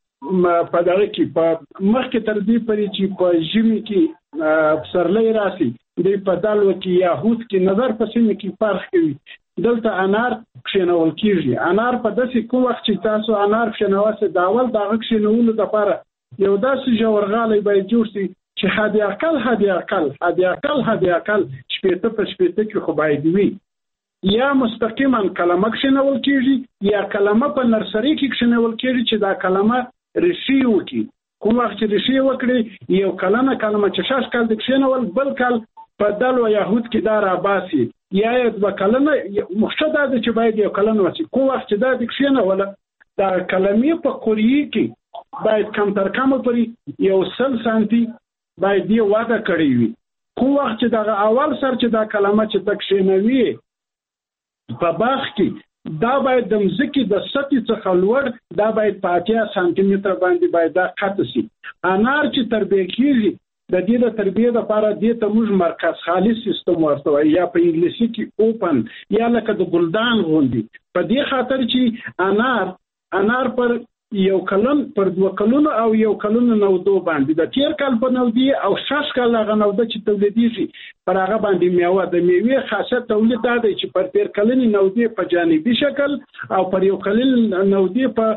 په دغه کې په مخکې تر دې پرې چې په ژمي کې پسرلی راسي د په دالو کې یا هوت کې نظر په سیمه کې فرق کوي. دلته انار کښېنول کېږي. انار په داسې کوم وخت چې تاسو انار کښېنواسئ د اول د هغه کښېنولو لپاره یو داسې ژورغالی باید جوړ شي چې حد اقل شپېته په شپېته کې خو باید وي. یا مستقیما کلمه کښېنول کېږي یا کلمه په نرسري کې کښېنول کېږي چې دا کلمه ریشي وکړي. کوم وخت چې ریشي وکړي یو کلمه چې 6 کال د کښېنول بل کال په دلو یهود کې دا راباسي یا د کلمه مخشده ده چې باید یو کلمه وسی. کوم وخت چې دا د کښېنول دا کلمې په قوریه کې باید کم تر کم پرې یو 100 سانتي باید یې واده کړی وي. خو وخت چې دا اول سر چې دا کلمه چې تکشینوي په باغ کې دا باید د مځکې د سطحې څخه لوړ دا باید په 80 سانتي متر باندې باید دا قطع شي. انار چې تربیه کیږي د دې د تربیه لپاره د ته موږ مرکز خالص سیستم ورته یا په انګلیسي کې اوپن یا لکه د ګلدان غوندي. په دې خاطر چې انار پر یو کلن پر 2 کلونو او یو کلونو نودو باندې د تیر کال په نودي او 6 کال هغه نوده چې تولیدېږي پر هغه باندې میوه د میوې خاصه تولید دی چې پر تیر کلنی نودي په جانبي شکل او پر یو کلن نودي په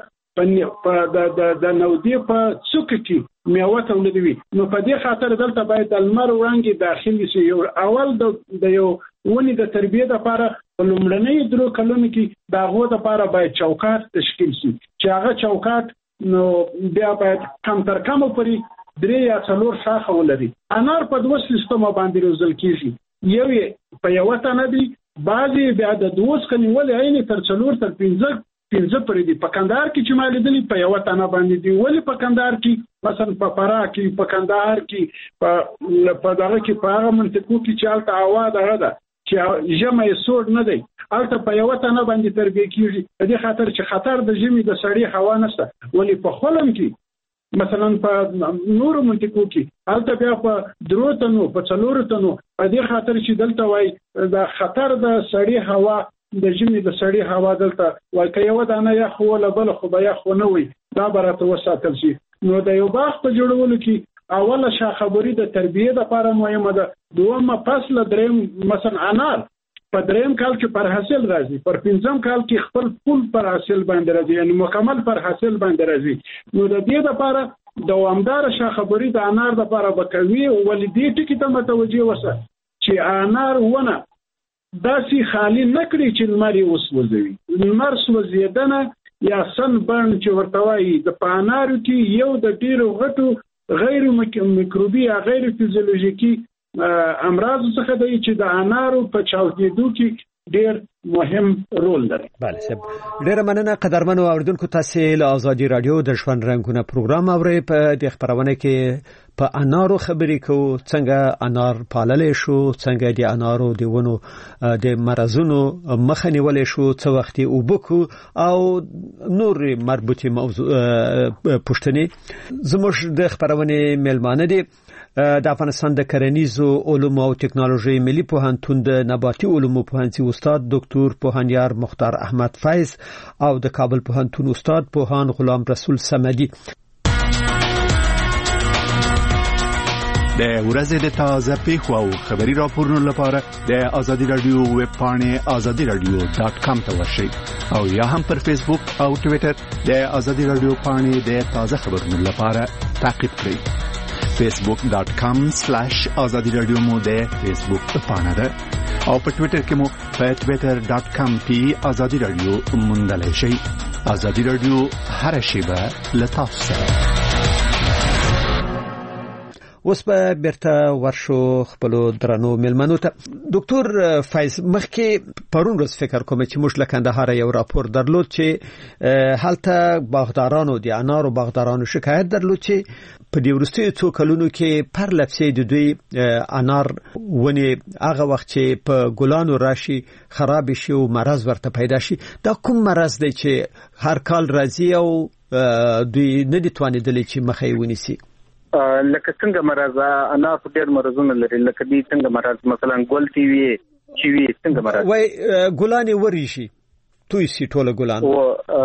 د نودي په څوک کې میوه تولیدوي. نو په دې خاطر دلته باید د لمر وړانګې داخلي شي. اول د یو ونې د تربیه لپاره په لومړنۍ 3 کلونو کې د هغو لپاره باید چوکاټ تشکیل شي چې هغه چوکاټ نو بیا باید کم تر کمه پورې 3 یا 4 شاخه ولري. انار په 2 سیستمو باندې روزل کیږي. یو په یو تنه دی بعضي بیا د 2 کني ولې عین تر 4 تر 15 پرې دی. په کندهار کې چې مالیدلی په یو تنه باندې دی. ولې په کندهار کې مثلا په فراه کې په کندهار کې په دغه کې په هغه منطقو کې چې الته هوا ده چې ژمه یې سوړ نه دی الته په یو تنه باندې تربیه کیږي. په دې خاطر چې خطر د ژمي د سړی هوا نشته. ولې په خلم کې مثلا په نورو منطقو کې الته بیا په 3 تنو په 4 تنو په دې خاطر چې دلته وای د خطر د سړی هوا د ژمي د سړی هوا دلته وای که یو دانه یا خو ولا بل خو بیا خو نه وي دا برته وساتل شي. نو د یو باغ په جوړولو کې اوله شاخبري د تربیه لپاره مهمه ده. دومره فصل دریم مثلا انار په دریم کال کې پر حاصل راځي. پر 5م کال کې خپل پول پر حاصل باندې راځي یعنی مکمل پر حاصل باندې راځي. نو د دې لپاره دوامدار شاخبري د انار لپاره بکوي. ولې دې ټکی ته متوجه وسه چې انار ونه داسې خالی نکړي چې لمر یې وسوځوي. لمر سوځیدنه یا سن برن چې ورته وایي د پانارو کې یو د ډیرو غټو غیر میکروبي یا غیر فیزیولوژیکي امراض څخه دی چې د انارو په چاودیدو کې ډیر مهم رول لري. بله صاحب ډیره مننه. قدرمنو اوریدونکو تاسو له آزادي رادیو د ژوند رنگونه پروګرام اورئ. په دې خبرونه کې په انارو خبرې کوو څنګه انار پاللې شو څنګه د انارو د ونو د مرزونو مخه نیولې شو څو وخت وبکو او نور مربوطه موضوع پښتني زموږ د خبرونه ملمانه دي. د افغانستان د کرنیزو علومو او ټکنالوژي ملي پوهنتون د نباتي علومو پوهنځي استاد ډاکټر پوهنیار مختار احمد فیض او د کابل پوهنتون استاد پوهان غلام رسول سمدي. د ورځې د تازه پیښو او خبري راپورونو لپاره د آزادي رادیو ویب پاڼې azadiradio.com ته ورشئ او یا هم پر فیسبوک او ټوئیټر د آزادي رادیو پاڼې د تازه خبرونو لپاره تعقیب کړئ. facebook.com/azadiradio مو د فیسبوک پاڼه ده او په ټوئیټر کې مو په twitter.com/azadiradio موندلای شئ. آزادي رادیو هر شیبه لتاسو سره. اوس به برته ورشو خپل درنو ملمنو ته. ډاکټر فیض مخکې پرون ورځ فکر کوم چې موږ له کندهار یو راپور درلود چې هلته باغدارانو د انارو باغدارانو شکایت درلود چې په دې ورستي څو کلونو کې پر لپسې د دوی انار ونی هغه وخت چې په ګلانو راشي خراب شي او مرض ورته پیدا شي. دا کوم مرض دی چې هر کال راځي او دوی نه دي توانیدلی چې مخې ونیسي؟ لکه څنګه مرض انا په ډېر مرزونه لري. لکه دې څنګه مرض مثلا ګل تی وی چې وی څنګه مرض وای ګلانې ورشي توي سي ټوله ګلان او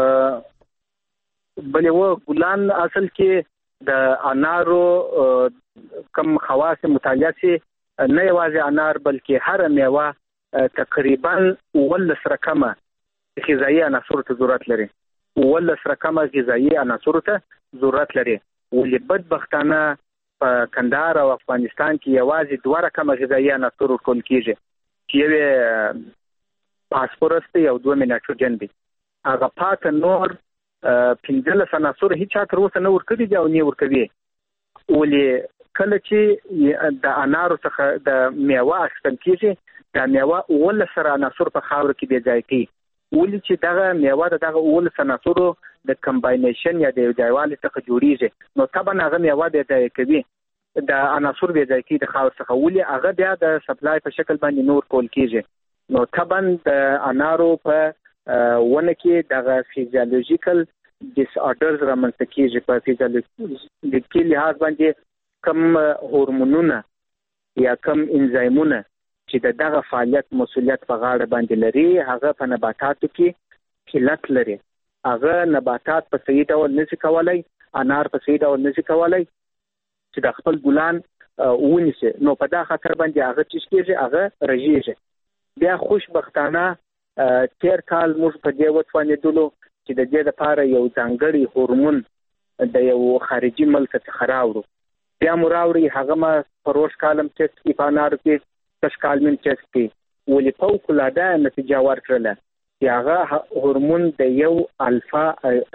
بلې و ګلان اصل کې د انارو کم خواص مطالعه سي نه یوازې انار بلکې هر میوه تقریبا 11 رقمه غذایی عناصر ته ضرورت لري. 11 رقمه غذایی عناصر ته ضرورت لري. ولې بدبختانه په کندهار او افغانستان کې یوازې 2 رقمه غذایی عناصر ټول کیږي چې یو فاسفورس دی او 2 نایتروجن دی. هغه پات نور 15 عناصر هیڅ تر اوسه نه ورکړي دي او نه ورکوي. ولې کله چې د انارو څخه د میوه اخیستل کیږي د میوه 11 عناصر په خاور کې دی ځای کوي. ولې چې دغه میوه دغه 11 عناصرو د کمباینیشن یا د یوځایوالي څخه جوړیږي نو طبعا هغه میوه د ځای کوي. د عناصر به ځای کې د خاور څخه ولې هغه بیا د سپلای په شکل باندې نور کول کیږي نو طبعا د انارو په ونه کې د فیزیولوژیکل ډیس آرډرز رامنځته کیږي په فیزیولوژیکي لحاظ باندې کم هورمونونه یا کم انزایمونه چې دغه فعالیت مسولیت په غاړه باندې لري هغه په نباتاتو کې قلت لري هغه نباتات په صحیح ډول نشي کولای انار په صحیح ډول نشي کولای چې د خپل ګلان ونیسي نو په دا خاطر باندې هغه چې کېږي هغه رژیږي بیا خوشبختانه تیر کال موږ په دې وتوانېدلو چې د دې لپاره یو ځانګړی هورمون د یو خارجي ملک څخه راوړو بیا مراوري هغه ما پروش کالم ټیسټ کې پانار کې تشکالمن ټیسټ کې ولې فوق العاده نتیجه ورکړه چې هغه هورمون د یو الفا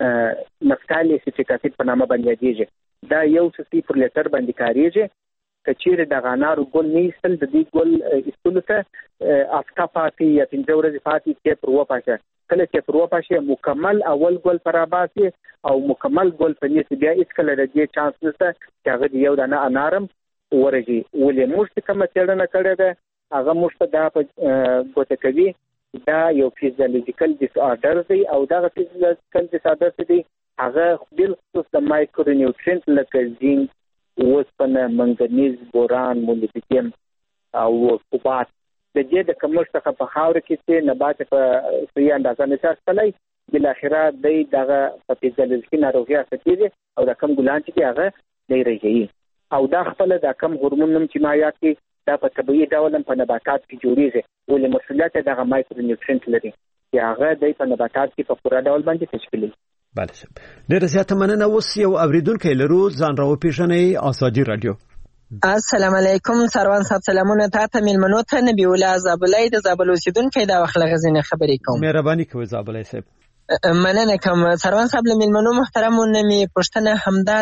نفتالي اسیټیک په نامه باندې کېږي دا یو څه پر لیټر باندې کاریږي کچېره د غنارو ګل نیستل د دې ګل استلو ته افتا پاتې یا 15 ورځې پاتې چې پر وپاشه کله چې پر وپاشه مکمل اول ګل پر اباسي او مکمل ګل په نیس بیا هیڅ کله د دې چانس نشته چې هغه یو دانه انارم ورږي ولې موږ کوم چلنه کړې ده هغه موږ دا په ګوته کوي دا یو فیزیولوژیکل ډیس آرډر دی او دا فیزیولوژیکل ډیس آرډر دی هغه بالخصوص د مایکرو نیوټرینټ لکه زینک وسپنه منګنیز بوران مولبدیم او فوسفات د دې د کمښت څخه په خاور کې چې نبات په صحیح اندازه نشي کولای بل اخره دغه په فیزیولوژیکي ناروغي اخته او د کم ګلان چې هغه لري او دا خپل د کم هورمون نوم چې ما یاد کی دا په طبيعي ډول په نباتات کې جوړیږي ولې مسولیت دغه مایکرو نیوټرینټ لري چې هغه د په نباتات کې په پوره ډول باندې تشکیلي بله صاحب ډېر زیاته مننه اوس یو اوریدونکی لرو ځان راوپېژنئ آزادي رادیو السلام علیکم سروان صاحب سلامونه تاسو ملمنو ته نبی الله زابلای د زابل اوسیدونکو د وخت لغزینه خبرې کوم مهرباني کوئ زابلای صاحب مننه کوم سروان صاحب ملمنو محترمونه می پښتنه همدا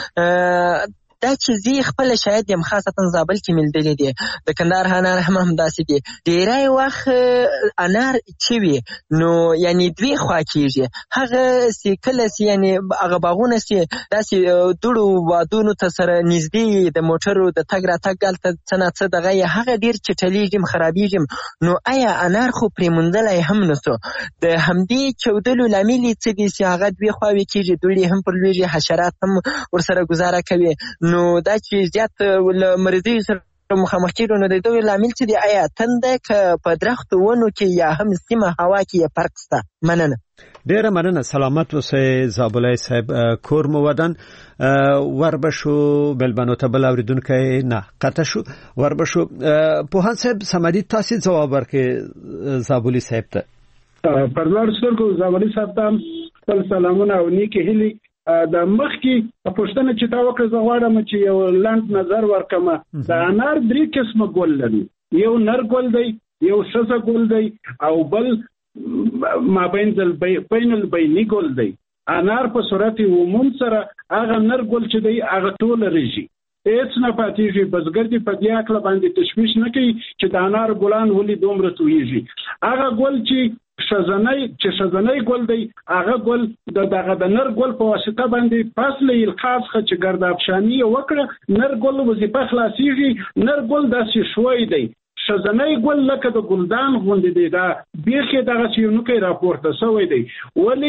د دا چې زی خپل شاید یم خاصتا زابل کې ملدلې دي د کندهار انار هم داسې دي ډیری وخت انار چې وي نو یعنی دوی خوا کېږي هغه سی کله سی یعنی هغه باغونه سی داسې دوړو وادونو ته سره نږدې د موټرو د تګ راتګ هلته څه نه څه دغه هغه ډېر چټلیږي خرابېږي نو آیا انار خو پرې موندلی هم نسو د همدې چودلو لامل یې څه دي چې هغه دوی خواوې کېږي دوړې هم پر لویږي حشرات هم ورسره ګزاره کوي نو دا چې زیات مریضي سره مخامخ کېږو نو د دوی لامل څه دی آیا تنده که په درختو ونو کې یا هم سیمه هوا کې فرق شته مننه ډیره مننه سلامت اوسئ زابلای صاحب کور مو ودان وربشو بلبنو ته بل اوریدونکی نه قطع شو وربشو پوهان صاحب سمدي تاسو ځواب ورکړئ زابلی صاحب ته پرلار سترګو زابلی صاحب ته خپل سلامونه او نیکه هیلي د مخ کې پښتنه چې تا وکړه زه غواړم چې یو لاند نظر ورکم د انار 3 قسمه ګل لري یو نر ګل دی یو شزه ګل دی او بل مابین البینی ګل دی انار په صورت عموم سره هغه نر ګل چې دی هغه ټول رژي هیڅ نه پاتېږي بزګر دې په دې اکله باندې تشویش نه کوي چې د انار ګلان ولې دومره تویږي هغه ګل چې شزنۍ ګل دی هغه ګل دغه د نر ګل په واسطه باندې فاصله الخاص چې ګردابشاني وکړه نر ګل وظیفه خلاصيږي نر ګل داسې شوی دی شزنۍ ګل لکه د ګلدان غوندې دی دا بیخي دغه سیونکي راپورته شوی دی ولی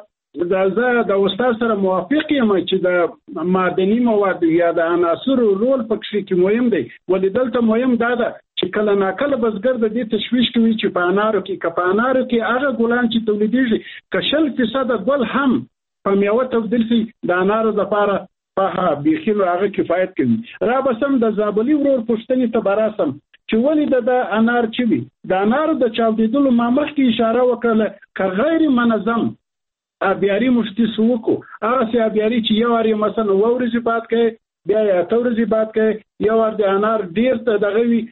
زه د استاد سره موافق یم چې د معدني مواد یا د عناصر رول پکې کې مهم دی ولې دلته مهم دا ده چې کله ناکله بزګر د دې تشویش کوي چې په انارو کې هغه ګلان چې تولیدېږي که 60% ګل هم په میوه تبدیل شي د انارو لپاره په بیخي هغه کفایت کوي را بسم د زابلی ورور پښتني ته براسم چې ولې د انار چې وي د انارو د چاودېدلو مامخ کې اشاره وکړه که غیر منظم ابياري مشتي سوکو هغه سي ابياري چې یو اړ مثلا ورځې بعد کې بیا یا ورځې بعد کې یو ور د انار ډیر ته دغه وی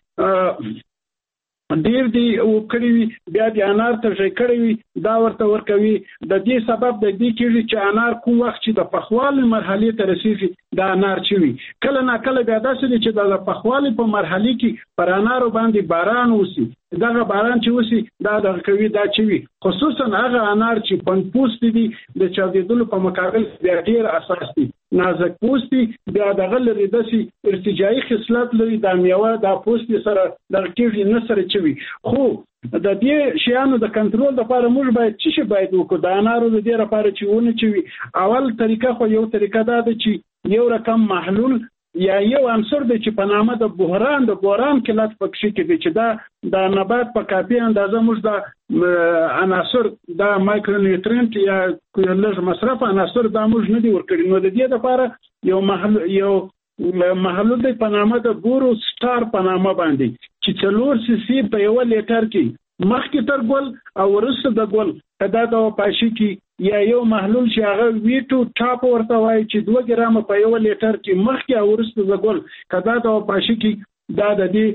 ډیر دی او کړی وی بیا د انار ته ځای کړی وی دا ورته ورکوي د دې سبب د دې کېږي چې انار کوم وخت چې د پخوالي مرحله ته رسیږي د انار چوي کله نه کله بیا داسې چې د پخوالي په مرحله کې پر انارو باندې باران وسی دغه باران چې وسی دا د کوي دا چوي خصوصا هغه انار چې پنپوست دي د چاودېدلو په مقابل بیا ډیر اساس دي نازک پوستي بیا دغه لري داسي ارتجاعي خصلت لري د میوه د پوستي سره د کیږي نه سره چوي. خو د دې شیانو د کنټرول لپاره موږ باید څه باید وکړو؟ د انارو د دې لپاره چې ونه چوي اول طریقه خو یو طریقه دا ده چې یو رقم محلول یا یو عنصر دی چې په نامه د بوران کلات پکې کې دی چې دا د نبات په کافي اندازه موږ د عناصر د مایکرونیوټرینټ یا لږ مصرف عناصر دا موږ نه دی ورکړي. نو د دې لپاره یو محلول دی په نامه د بورو سټار په نامه باندې چې 4 سي سي په 1 لیټر کې مخکې تر ګل او وروسته د ګل دا د پاشي کې یا یو محلول چې هغه ویټو ټاپ ورته وایي چې 2 ګرام په 1 لیټر کې مخکې او وروسته د ګل کدا د پاشي کې دا د دې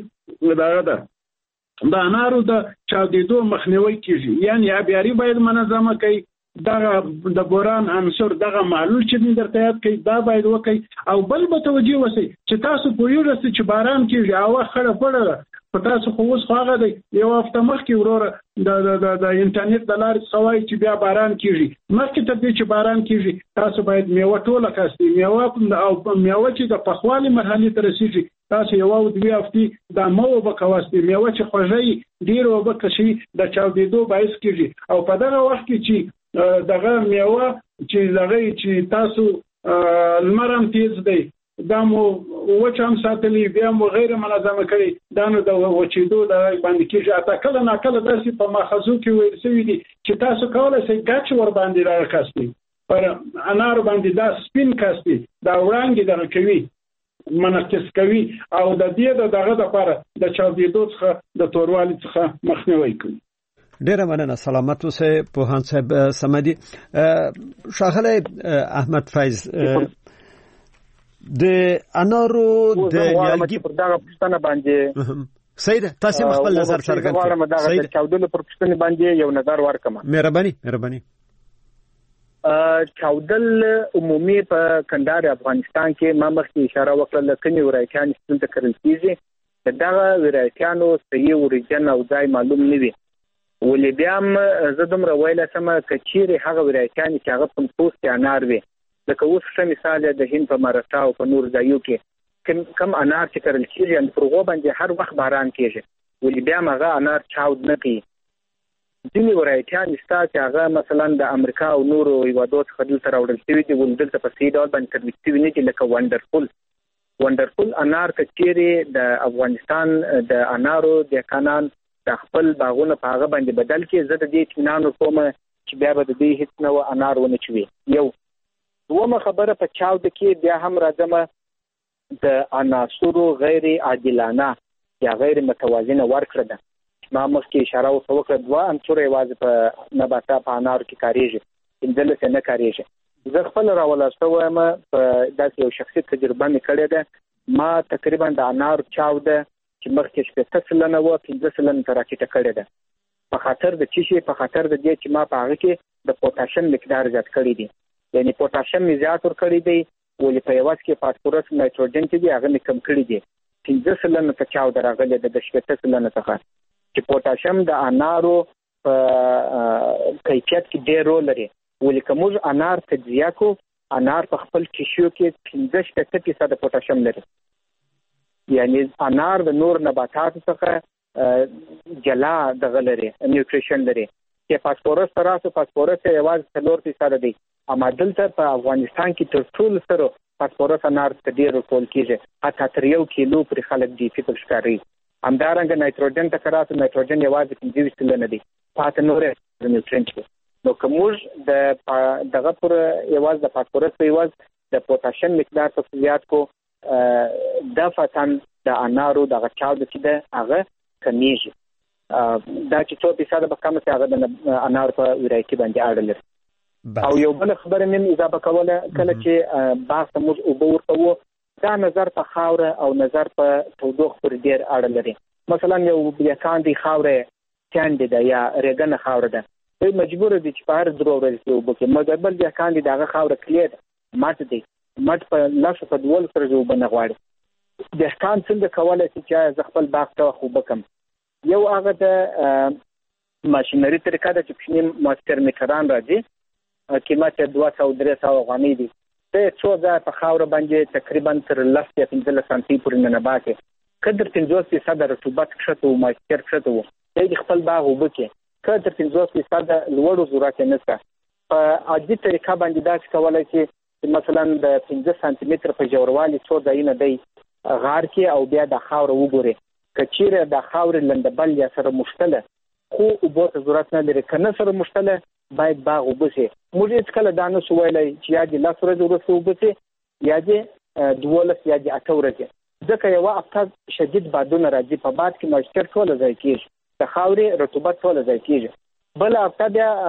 د انارو د چاودیدو مخنیوي کیږي. یعنی ابياري باید منظمه کوي دغه د بوران عنصر دغه محلول چې درته یاد کوي دا باید وکړي او بل به توجه وسی چې تاسو پوهیږئ چې باران کیږي او خړه پړه په تاسو خو اوس هغه دی یو هفته مخکې وروره د انټرنیټ د لارې سوای چې بیا باران کیږي. مخکې تر دې چې باران کیږي تاسو باید میوه ټوله کاستي میوه چې د پخوالي مرحلې ته رسیږي تاسو یو او 2 هفتې د مو وبکواستي میوه چې خوږی ډیر وبکشي د چاودیدو باعث کیږي او په دغه وخت کې چې دغه میوه چې تاسو لمرم تیز دی دا مو وچم ساتلی بیا مو غیر منظمه کړي دا نو د وچیدو د باندې کېږي. اته کله ناکله داسې په ماخذو کې ویل شوي دي چې تاسو کولای شئ ګچ ور باندې راکاستئ پر انار باندې دا سپین کاستئ دا وړانګې دغه کوي منعکس کوي او د دې دغه لپاره د چاودیدو څخه د توروالي څخه مخنیوي کوي. ډیره مننه. سلامت اوسئ پوهان صاحب سمدي. ښاغلی احمد فیض د انارو د نیالګي پر دغه پښتنه باندې سید تاسو خپل نظر څرګند کړئ. سید چاودلو پر پښتنه باندې یو نظر ورکړم. مهرباني. چاودل عمومي په کندهار افغانستان کې ما مخکې اشاره وکړه لکه ورایتیان ستونته کړل کیږي دغه ورایتیانو صحیح اوریجن او ځای معلوم نه وي ولې بیا زه دومره ویله سمه کچيري هغه ورایتیان چې هغه په پوسټ انار وي لکه اوس څه مثال د هند په مرستا او په نور ځایو کې کم انار چې کړل کیږي ان پرغو باندې هر وخت باران کیږي ولې بیا هغه انار چاود نه کوي. ځینې ورایتیان شته چې هغه مثلا د امریکا او نورو هیوادو څخه دلته راوړل شوي دي ولې دلته په سي ډول باندې ترویج شوي نه دي لکه وندرفول انار کچيري د افغانستان د انارو د کانان د خپل باغونه په هغه باندې بدل کې زه د دې اطمینان کوم چې بیا به د دې هیڅ نو انار ونه چوي. یو دومره خبره په چاود کې بیا هم راځم د عناصرو غیر عادلانه یا غیر متوازنه ورکړه ده. ما مخکې اشاره وکړه 2 عنصر یوازې په نباتات په انارو کې کاریږي اندل څه نه کاریږي. زه خپل راولسته وایم په داسې یو شخصي تجربه مې کړې ده. ما تقریبا د انار چاوده چې مخکې 15 سلنه و 15 سلنه تر راکټه کړې ده په خاطر د چشي په خاطر د دې چې ما په هغه کې د پوتاشیم مقدار زیات کړی دی یعنی پوتاشیم زیات ور کړی دی ولې په یوازې کې فاسفورس نایتروجن چې دی هغه کم کړی دی 15 سلنه ته چاوده راغلی د 15 سلنه څخه چې پوتاشیم د انارو په کیفیت کې ډېر رول لري ولې کوم انار تجزیه کو انار په خپل کیشو کې 15% پوتاشیم لري یعنی انار د نور نباتات څخه جلا دغه لري نیوټریشن لري چې فاسفورس تراسو فاسفورس یوازې 4% دی اما دلته په افغانستان کې تر ټولو سره فاسفورس انار ډېر ټول کیږي حتی 3 کیلو پر خلک دی فکر ښکاري. همدارنګه نایتروجن ته کراسو نایتروجن یوازې 25 سلنه دی پاتې نور نیوټرینټ نو کومج دغه پر یوازې د فاسفورس یوازې د پوتاشیم مقدار په زیات کو د فتن د انارو دغه چاود چې د هغه کمیږي دا چې 2% به کم څه هغه د انار په ورایتي باندې اړه لري. او یو بل خبره مې اضافه کوله کله چې باغ ته موږ اوبه ورکوو دا نظر په خاوره او نظر په تودوخه پر ډېر اړه لري. مثلا یو بیاکاندي خاوره کاندي ده یا ریګن خاوره ده دوی مجبور دي چې په هر درو ورځې اوبه کې مګر بل بیاکاندي دغه خاوره کلیه مات دي مټ په لاس په ډول سره جو بنغواړي د ښکان څنګه کولای شي چې ز خپل باغ ته خو بکم یو هغه د ماشينري طریقه د چپشنی ماستر میکران راځي قیمت 200-300 افغانۍ دي د څو ځای په خاور باندې تقریبا تر 10 یا 15 سانتي پورې ننباتي کدر 50% رطوبت کښته او مایستر کښته وو د خپل باغ وبکه کدر 50% لوړو ضرورت نه څه په عادي طریقه باندې دا کولای شي مثلا د 15 سانتي متر په جوړوالي څو ځایونه دی غار کې او بیا د خاور وګوري کچیره د خاور لندبل یا سره مشتله خو وبو ته ضرورت نه لري کنه سره مشتله باید باغ وبسي موږ هیڅ کله دا نه سویلای چې یا د 10 ورځې وروسته وبسي یا د 12 یا د 8 ورځې ځکه یو هفته شدید بادونه راځي په باد کې مویسچر ټول ځای کېږي د خاورې رطوبت ټول ځای کېږي بل هفته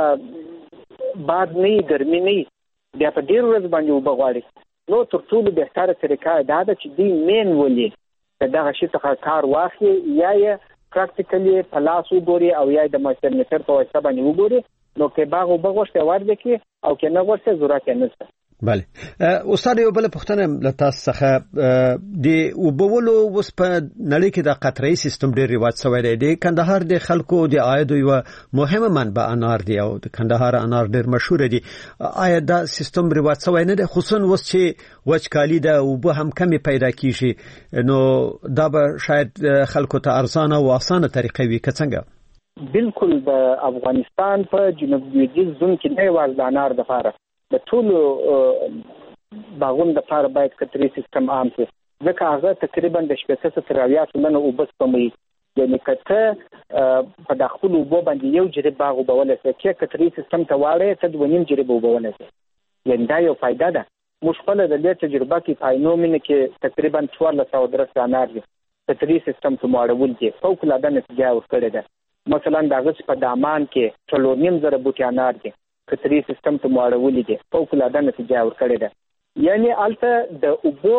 بیا باد نه ګرمي نه بیا په ډیر ورځ باندې وبغواړي نو تر ټولو بهتره طریقه دا ده چې دی مین ولي دغه شي څخه کار واخلي یا یې پراکټیکلی په لاس وګوري او یا د ماستر میټر په واسطه باندې وګوري نو کې باغ وبغوښته ورده کې او کې نه ورته ضرورت نه شته. بله استاد یو بل پښتنه له تاسو څخه د وبولو وس په نړۍ کې د قطري سیستم ډیر رواج شوی دی د کندهار د خلکو د عاید یو مهمه منبع انار دی او د کندهار انار ډیر مشهور دي آیا دا سیستم رواج شوی نه دی خصوصا وس چې وچکالي ده او به هم کمی پیدا کیږي نو دا به شاید خلکو ته ارزانه او اسانه طریقې وي که څنګه بالکل د افغانستان په جنوب لویدیځ زون کې نه یوازې د انار د لپاره د ټول باغونو د لپاره باید کتري سیستم عام شي ځکه هغه تقریبا د 80% نه وبس پمي یعنی کته په داخلو وبو باندې یو جری باغ وبولای شي چې کتري سیستم ته واړې ته د ونیم جری وبولای شي یعنی دا یو فائدہ ده مشکل د دې تجربه کې پاینومینه کې تقریبا 1400 انار دي کتري سیستم ته ماړول دي فوق العاده نتیجه ورکړه ده مثلا د غص په دامان کې 3.5 بوټي انار دي کتري سیستم ته ماړولې دي فوق العاده نتیجه ورکړه ده یعنی البته د اوبو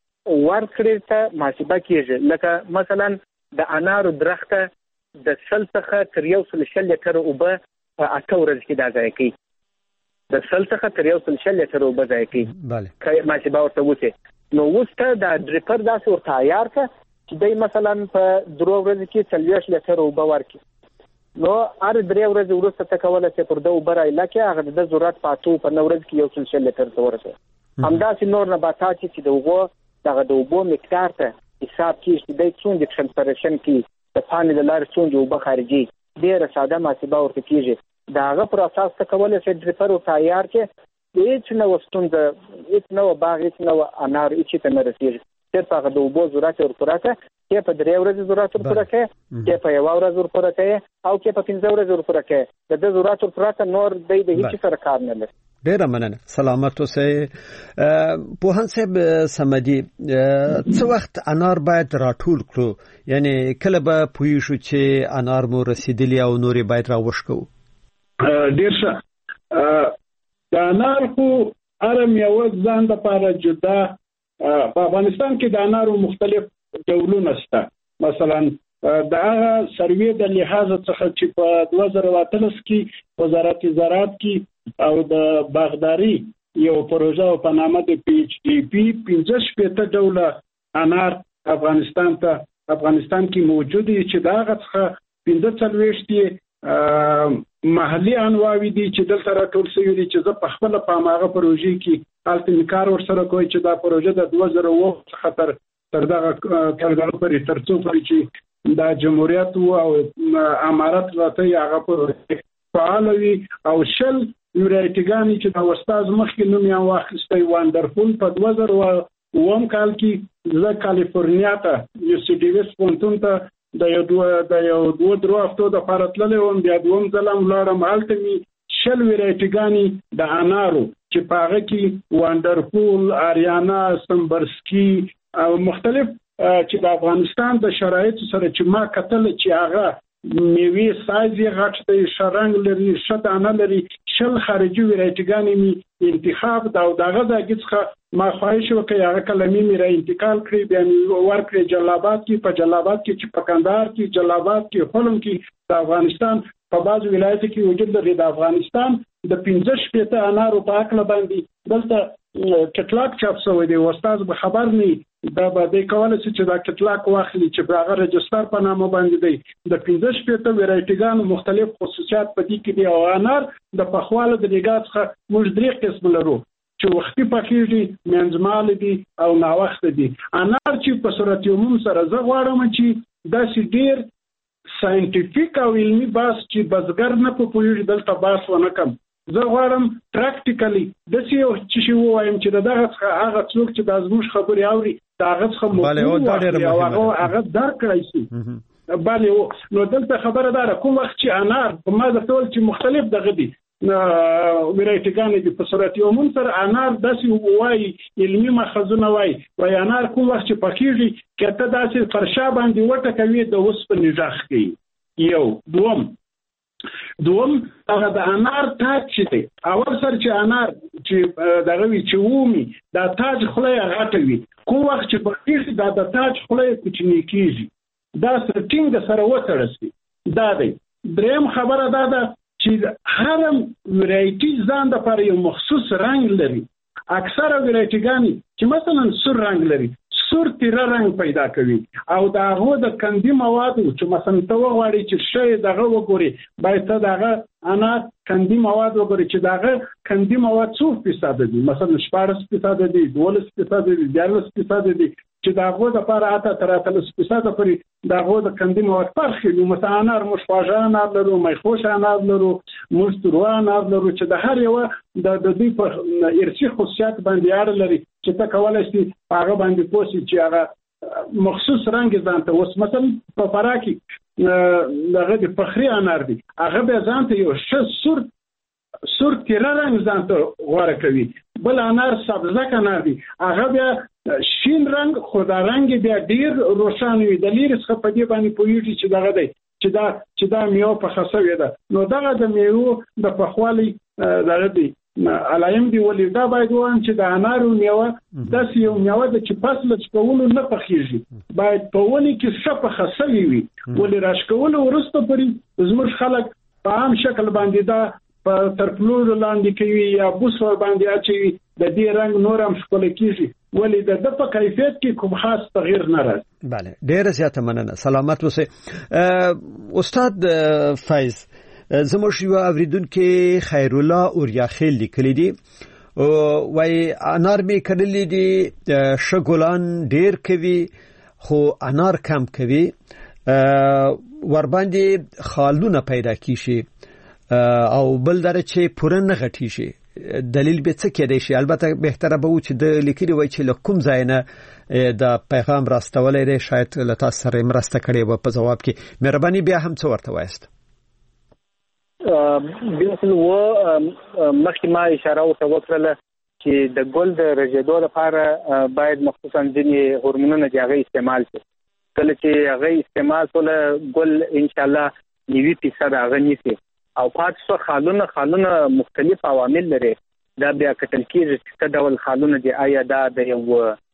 ورکړه ته محاسبه کیږي لکه مثلا د انارو درخته د سلڅخه تر 100 لیټر اوبه په 8 ورځې کې دا ځای کوي د سلڅخه تر 100 لیټر اوبه ځای کوي بله محاسبه ورته وته نو وسته د ډریپر داسې ورته عیار ته چې دای مثلا په 3 ورځې کې 40 لیټر اوبه ورکړي نو هر 3 ورځې وروسته تکوله چې پر د اوبر علاقه هغه د ضرورت پاتو په نورځ کې 100 لیټر ورسه همداسې نور نباتات چې دغه د اوبو مقدار ته حساب کیږي چې د څومره کنسنټریشن کې د پانی د لار څومره اوبه خارجي ډیره ساده محاسبه ورته کیږي داغه پر اساس تکوله چې ډریپر او تیار کې هیڅ نو وستونده هیڅ نو باغ هیڅ نو انار هیڅ ته نه رسیږي چې په د اوبو ضرورت ورکړه کې په 3 ورځې ضرورت ورکړه کې په 1 ورځ ورکړه کې او کې په 15 ورځې ورکړه کې د ضرورت ورکړه نور د هیڅ سره کار نه لري. ډیر مننه سلامت اوسئ پوهان صاحب سمدي څو وخت انار باید راټول کړو یعنی کله به پوي شو چې انار مو رسیدلی او نوري باید راوښکو ډیر ښه د انار خو ارم یو ځان د لپاره جدا په افغانستان کې د انارو مختلف ډولونه شته مثلا دا سروې د لحاظ څخه چې په 2013 کې وزارت زراعت کې او د باغداري یو پروژه په نامه د PHDP 15 ډوله انار افغانستان کې موجود دي چې دا غڅه 15 محلي انواوي دي چې دلته راټول شوي دي چې زه په خپل په ماغه پروژې کې الته کار ور سره کوي چې دا پروژه د 2009 خطر تر دغه کارګرو پرې ترڅو پرې چې د جمهوریت او امارات راته هغه پروژه فعال وي او شل یورایټګانی چې د استاد مخکې نوم یې واخیستی وانډرفول په 2009 کال کې زه کالیفورنیا ته یو سی ډیویس پونتون ته د یو دوه هفتو د فارتللې وم بیا دوم ځلم لاړم هلته می شل ویرایټګانی د انارو چې په هغه کې وانډرفول اریانا سمبرسکی او مختلف چې د افغانستان د شرایطو سره چې ما کتل چې هغه میوې سایز یې غټ دی شرنګ لري شتانه لري شل خارجي ویرایټګانی می انتخاب دا او دغه ځکه ما خواهش وکړ هغه کلمې می را انتقال کړی بیا ورکړی جلابات کې په جلابات کې چې په کندهار کې جلابات کې خلم کې د افغانستان په بعض ولایت کې وجود لري د افغانستان د 15 انارو په اکل باندې دلته کټلاک چاپ شوی دی استاد به خبر نه دا به د کوله چې دا کټلاک واخلي چې هغه رجستر په نامه باندې دی د 15 ویرایټګانو مختلف خصوصیات په دې کې دی او انار د پخواله د نگاه څخه موږ درې قسم لرو چې وختي پخېږي منځمال دي او ناوخت دي. انار چې په صورت عموم سره زه غواړم چې داسې ډیر ساينټیفیک او علمي باس چې بزګر نه په پوهیږي دلته باس ونه کم. زه غواړم پریکټیکلی داسې یو چې وایم چې دغه هغه څوک چې د زموږ خبرې اوري دا هغه څه مو هغه درک کړی شي. بله نو دلته خبره ده کوم وخت چې انار په ما د ټول چې مختلف دغه دي ورایټیګانې دي په صورت عموم سره انار داسې وایي علمي ماخذونه وایي انار کوم وخت چې پخېږي کته داسې پر شا باندې وټکوي د اوسپنې غږ کوي. یو دوم هغه د انار تاج چې دی اول سر چې انار چې دغه وی چې وومي دا تاج خوله غټه وي کوم وخت چې پخېږي دا د تاج خوله کوچنی کېږي دا سټینګ سره وتړسي دا دی. دریم خبره دا ده چې هر ورایټي ځان د لپاره یو مخصوص رنگ لري. اکثره ورایټیګانې چې مثلا سور رنگ لري سور تیره رنگ پیدا کوي او دا هغه د کندي موادو چې مثلا ته وغواړي چې شی دغه وګوري باید ته دغه انا کندي مواد وګوري چې دغه کندي مواد څو فیصد دي مثلا 14% دي 12% دي 14% دي چې دغه د لپاره اته تر 30% پورې دغه د کندي مواد فرق دي. مثلا انار مشفاجه انار لرو میخوش انار لرو مسترو انار لرو چې د هر یو د دې په ارشي خصوصیات باندې اړه لري چې ته کولای شې هغه باندې پوسی چې هغه مخصوص رنگ ځانته اوس مثلا په فراکي دغه د فخري انار دي هغه به ځانته یو سور تیره رنگ ځانته غوړه کوي. بل انار سبزک انار دي هغه بیا شین رنگ خو دا رنگ بیا ډیر روښانه وي د لیر څخه په دې باندې پوهیږي چې دغه دی چې دا میوه په خاصه ده. نو دغه د میوه د پخوالي دغه دی علایم دی ولې دا باید وان چې د انارو میوه داسې یو میوه ده چې فصل چکولو نه پخېږي باید په ونې کې ښه پخه سوې وي ولې راښکولو وروسته پورې زموږ خلک په عام شکل باندې دا په ترپلورو لاندې کوي یا بوس ور باندې اچوي د دې رنگ نور هم ښکلی کېږي ولې د په کیفیت کې کوم خاص تغییر نه راځي. بله ډېره زیاته مننه سلامت اوسئ. استاد فیض زموږ یو اوریدونکي خیر الله اوریاخیل لیکلی دی وای انار می کړلی دی شګولان ډېر کوي خو انار کم کوي ور باندې خالونه پیدا کیږي او بل درې چې پوره نه غټي شي دلیل به څه کېدای شي. البته بهتره به و چې د لیکلي وای چې لکم ځای د پیغام راستولې دی شاید له تاسو سره مرسته کړې و په جواب کې مهرباني بیا هم څه ورته وایست. بالکل و مخکې ما اشاره وکړه چې د ګل د رژیدو لپاره باید مخصوصا ځینې هورمونونه د هغه استعمال شي. کله چې هغه استعمال کړي ګل ان شاء الله 90% هغه نیسي او پاتې خالونه مختلف عوامل لري دا بیا کتل کېږي چې څه ډول خالونه دي آیا دا د یو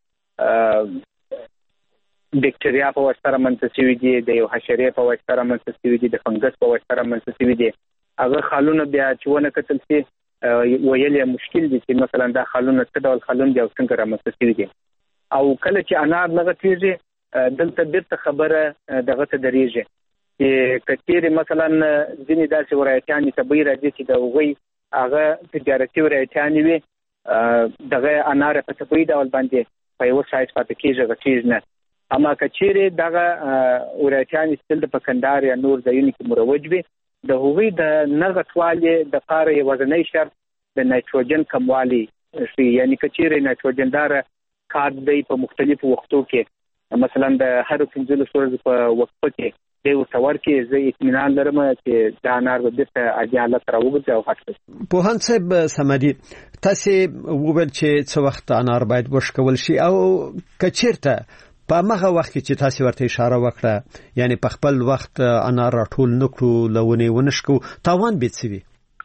بکټریا په واسطه رامنځته شوي دي د یو حشرې په واسطه رامنځته شوي دي د فنګس په واسطه رامنځته شوي دي هغه خالونه بیا چې ونه کتل شي ویل یې مشکل دي چې مثلا دا خالونه څه ډول خالونه دي او څنګه رامنځته شوي دي او کله چې انار نه غټېږي دلته بیرته خبره دغه ته درېږي چې کچېرې مثلا ځینې داسې ورایټیانې طبیعي راځي چې د هغوی هغه تجارتي ورایټیانې وي دغه انار په طبیعي ډول باندې په یوه سایز پاتې کېږي غټېږي نه. اما کچېرې دغه ورایټیانې ستل د په کندهار یا نور ځایونو کې مروج وي د هغوی د نه غټوالي دپاره یوازینی شرط د نایتروجن کموالی شي یعنې کچېرې نایتروجن داره کار دی په مختلفو وختو کې مثلا د هرو 15 ورځو په وقفه کې دی ورته ورکړي زه اطمینان لرم چې دا انار به بیرته عادي حالت ته راوګرځي او غټ شي. پوهاند صاحب سمدي تاسو وویل چې څه وخت انار باید وشکول شي او کچیرته په هغه وخت کې چې تاسو ورته اشاره وکړه یعنی په خپل وخت انار راټول نکړو لونه ونشکو تاوان به څه وي؟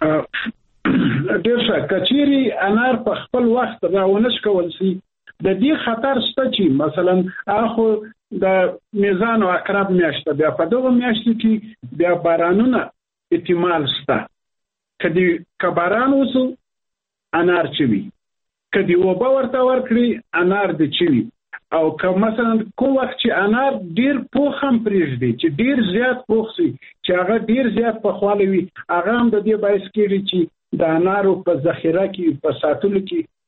ډیر ښه کچيري انار په خپل وخت راونشکول شي د دې خطر شته چې مثلا اخو د میزان او عقرب میاشته بیا په دغه میاشتو کې بیا بارانونه احتمال شته کدي کباران وسو انار چوي کدي وبا ورته ورکړي انار د چوي او که مثلا کوم وخت چې انار ډیر پوخ هم پریږدي چې ډیر زیات پوخ شي چې هغه ډیر زیات پخواله وي هغه هم د دې باعث کېږي چې د انارو په ذخیره کې په ساتلو کې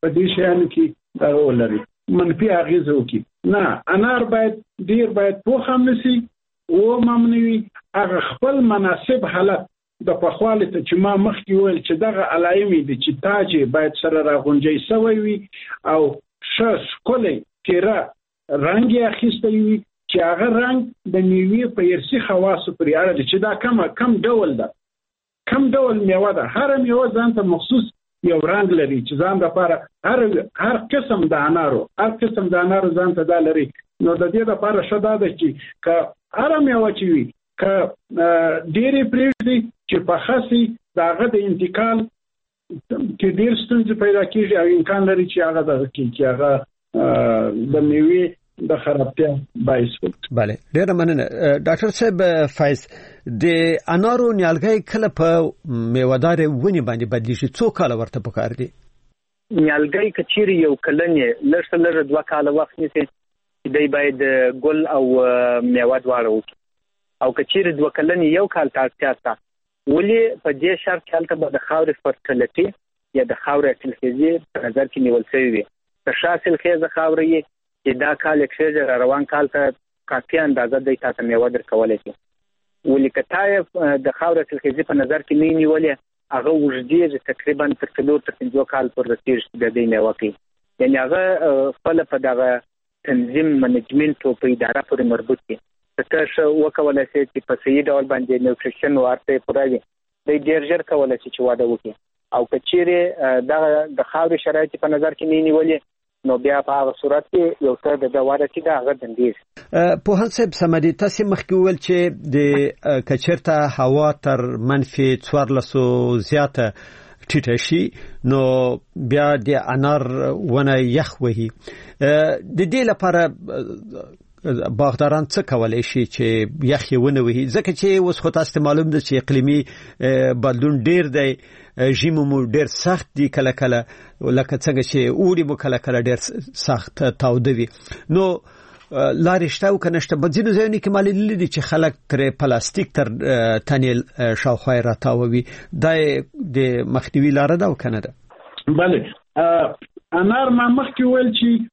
په دې شیانو کې دا ولري منفي اغیزه وکړي. نه، انار باید پوخ هم نسی او ممنوي هغه خپل مناسب حالت د پخواله ته چې ما مخکې ویل چې دغه علایمي دي چې تاج باید سره راغونجي سوی وي او ښکلی تیره رنګ یې اخیستی وي چې هغه رنګ د میوې په ارثي خواصو پورې اړه لري چې دا کم ډول ده، کم ډول میوه ده. هر میوه ځان ته مخصوص یو رنګ لري چې ځان لپاره هر قسم د انارو ځان ته دا لري. نو د دې لپاره ښه دا ده چې که هر میوه چې وي که ډېرې پرېږدي چې پخه سي د هغه د انتقال کې ډېر ستونزې پیدا کېږي او امکان لري چې هغه دغه کې چې هغه د میوې د خرابتیا باعث وي. بله، ډېره مننه ډاکټر صاحب. فایز، د انارو نیالګي کله په میوهدار ونې باندې بدلیږي؟ څو کاله ورته پکار دي؟ نیالګي کچيري یو کلن لږ 2 کاله وخت نیسي چې دی باید ګل او میوه دواړه وکړي، او کچيري 2 کلن یو کال ته اړتیا شته. ولې په دې شرط چې هلته به د خاورې فرټیلیټي یا د خاورې حاصلخیزي په نظر کې نیول شوی وي. که ښه حاصلخیزه خاوره یې چې دا کال اکسیجن روان کال ته کافي اندازه دی تاسو میوه درکولی شي. ولې که تا د خاورې حاصلخیزي په نظر کې نه نیولې هغه اوږدېږي تقریبا تر 4-5 کال پورې رسېږي د دې میوه کوي. یعنې هغه خپله په دغه تنظیم منیجمنټ او په اداره پورې مربوط دي. ته ښه وکولی شې چې په صحیح ډول باندې نیوټریشن ورته پوره وي، دی ډېر ژر کولی شي چې واده وکړي. او که چیرې دغه د خاورې شرایط په نظر کې نه نیولې نو بیا په هغه صورت کې یو څه د وده چې دا هغه دندېږي. پوهاند صاحب سمدي، تاسو مخکې وویل چې د کچرته هوا تر -14 زیاته ټیټه شي نو بیا د انار ونه یخ وهي. د دې لپاره باغداران څه کولای شي چې یخ ونه وهي؟ ځکه چې اوس خو تاسو معلوم ده چې اقلیمي بدلون ډیر دی، ژمی مو ډیر سخت دی، کله کله لکه څنګه چې اوړي مو کله ډیر سخت تاوده وي. نو لارې شته او که نشته؟ په ځینو ځایونو کې ما لیدلي دي چې خلک ترې پلاستیک تر تنې شاوخوا یې راتاووي. دا د مخنیوي لاره ده او که نه ده؟ بله، انار ما مخکې ویل چې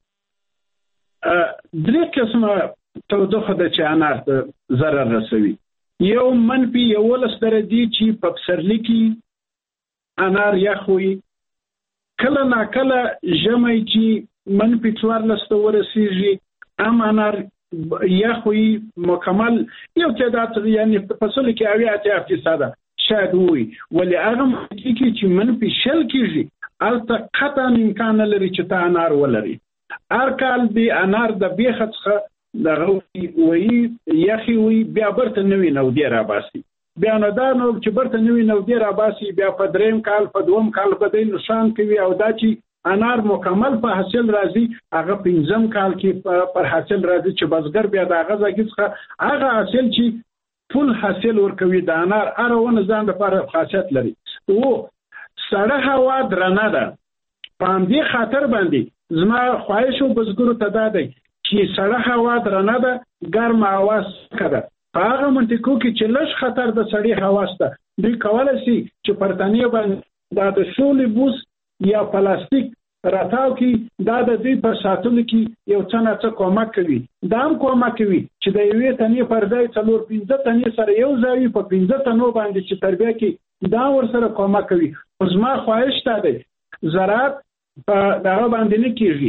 3 قسمه تودوخه ده چې انار ته ضرر رسوي. یو -11 درجې چې په پسرلي کې انار یخ وي، کله ناکله ژمی چې -14 ته ورسېږي هم انار یخ وي مکمل یو تعداد، یعنی په فصل کې 80% شاید وي. ولې هغه کې چې -20 کېږي هلته قطعا امکان لري چې ته انار ولري. هر کال دی انار د بیخ څخه دغه وی یخي وي بیا برته نوی نو دی را باسي، بیا نه دا نو چې برته نوی نو دی را باسي بیا په 3 کال په 2 کال په دې نشان کوي. او دا چې انار مکمل په حاصل راځي هغه 5 کال کې پر حاصل راځي چې بزګر بیا د هغه ځای څخه هغه حاصل چې فل حاصل ورکوي. د انار ارونه ځان لپاره خاصیت لري. او سړه هوا درنه ده، په دې خاطر باندې زما خواهش او بزګرو ته دا دی چې سړه هوا درنه ده، ګرم هوا سکه ده. په هغه منطقو کې چې لږ خطر د سړې هوا شته دوی کولی شي چې پر تنې باندې دا د شولې بوس یا پلاستیک راتاو کې دا د دوی پر ساتلو کې یو څه نه څه کومک کوي. دا هم کومک کوي چې د یوې تنې پر ځای 4-5 تنې سره یو ځای په 15 تنو باندې چې تربیه کې دا ورسره کومک کوي. خو زما خواهش دا دی زراعت په دغه باندې نه کېږي،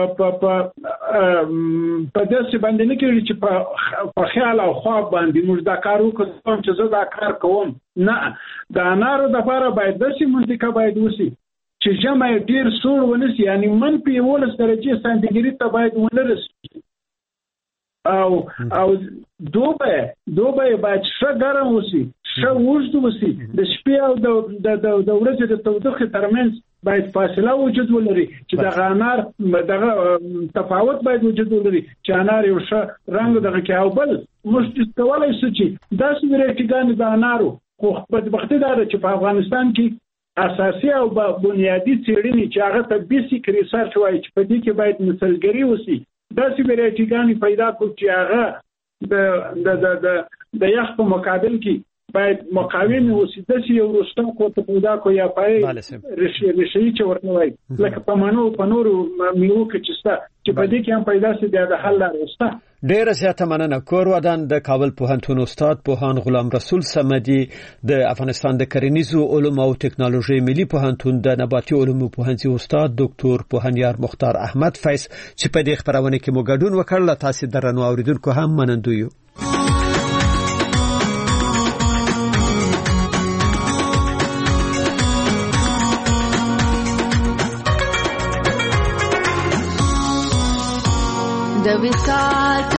په داسې باندې نه کېږي چې په خیال او خواب باندې موږ دا کار وکړو چې زه دا کار کوم. نه، د انارو دپاره باید داسې منطقه باید وسي چې ژمی ډېر سوړ ونسي، یعنی -11 درجې سانتیګریډ ته باید ونه رسېږي. او دوبی باید ښه ګرم وسي، ښه اوږد وسي. د شپې او د ورځې د تودوخې ترمنځ باید فاصله وجود ولري چې دغه انار دغه تفاوت باید وجود ولري چې انار یو ښه رنګ دغه کې. او بل موږ کولی شو چې داسې وریټیګانې د انارو، خو بدبختي دا ده چې په افغانستان کې اساسي او بنیادي څېړنې چې هغه ته بیسیک ریسرچ وایي چې په دې کې باید نسلګري وسي، داسې وریټیګانې پیدا کړو چې هغه د یخ په مقابل کې باید مقاوم اوسې د یو رستم کو ته پیدا کو یا پای رشي چې ورته وای لکه په مانو په نورو میو کې چستا چې په دې کې هم پیدا سي د حل لاره وستا. ډیره زیاته مننه. کور ودان د کابل پوهنتون استاد پوهان غلام رسول صمدي، د افغانستان د کرنیزو علومو او ټکنالوژي ملي پوهنتون د نباتي علومو پوهنځي استاد ډاکټر پوهنیار مختار احمد فیض چې په دې خبرونه کې مو ګډون وکړل. تاسو درنو اوریدونکو هم منندوی یو. د وکال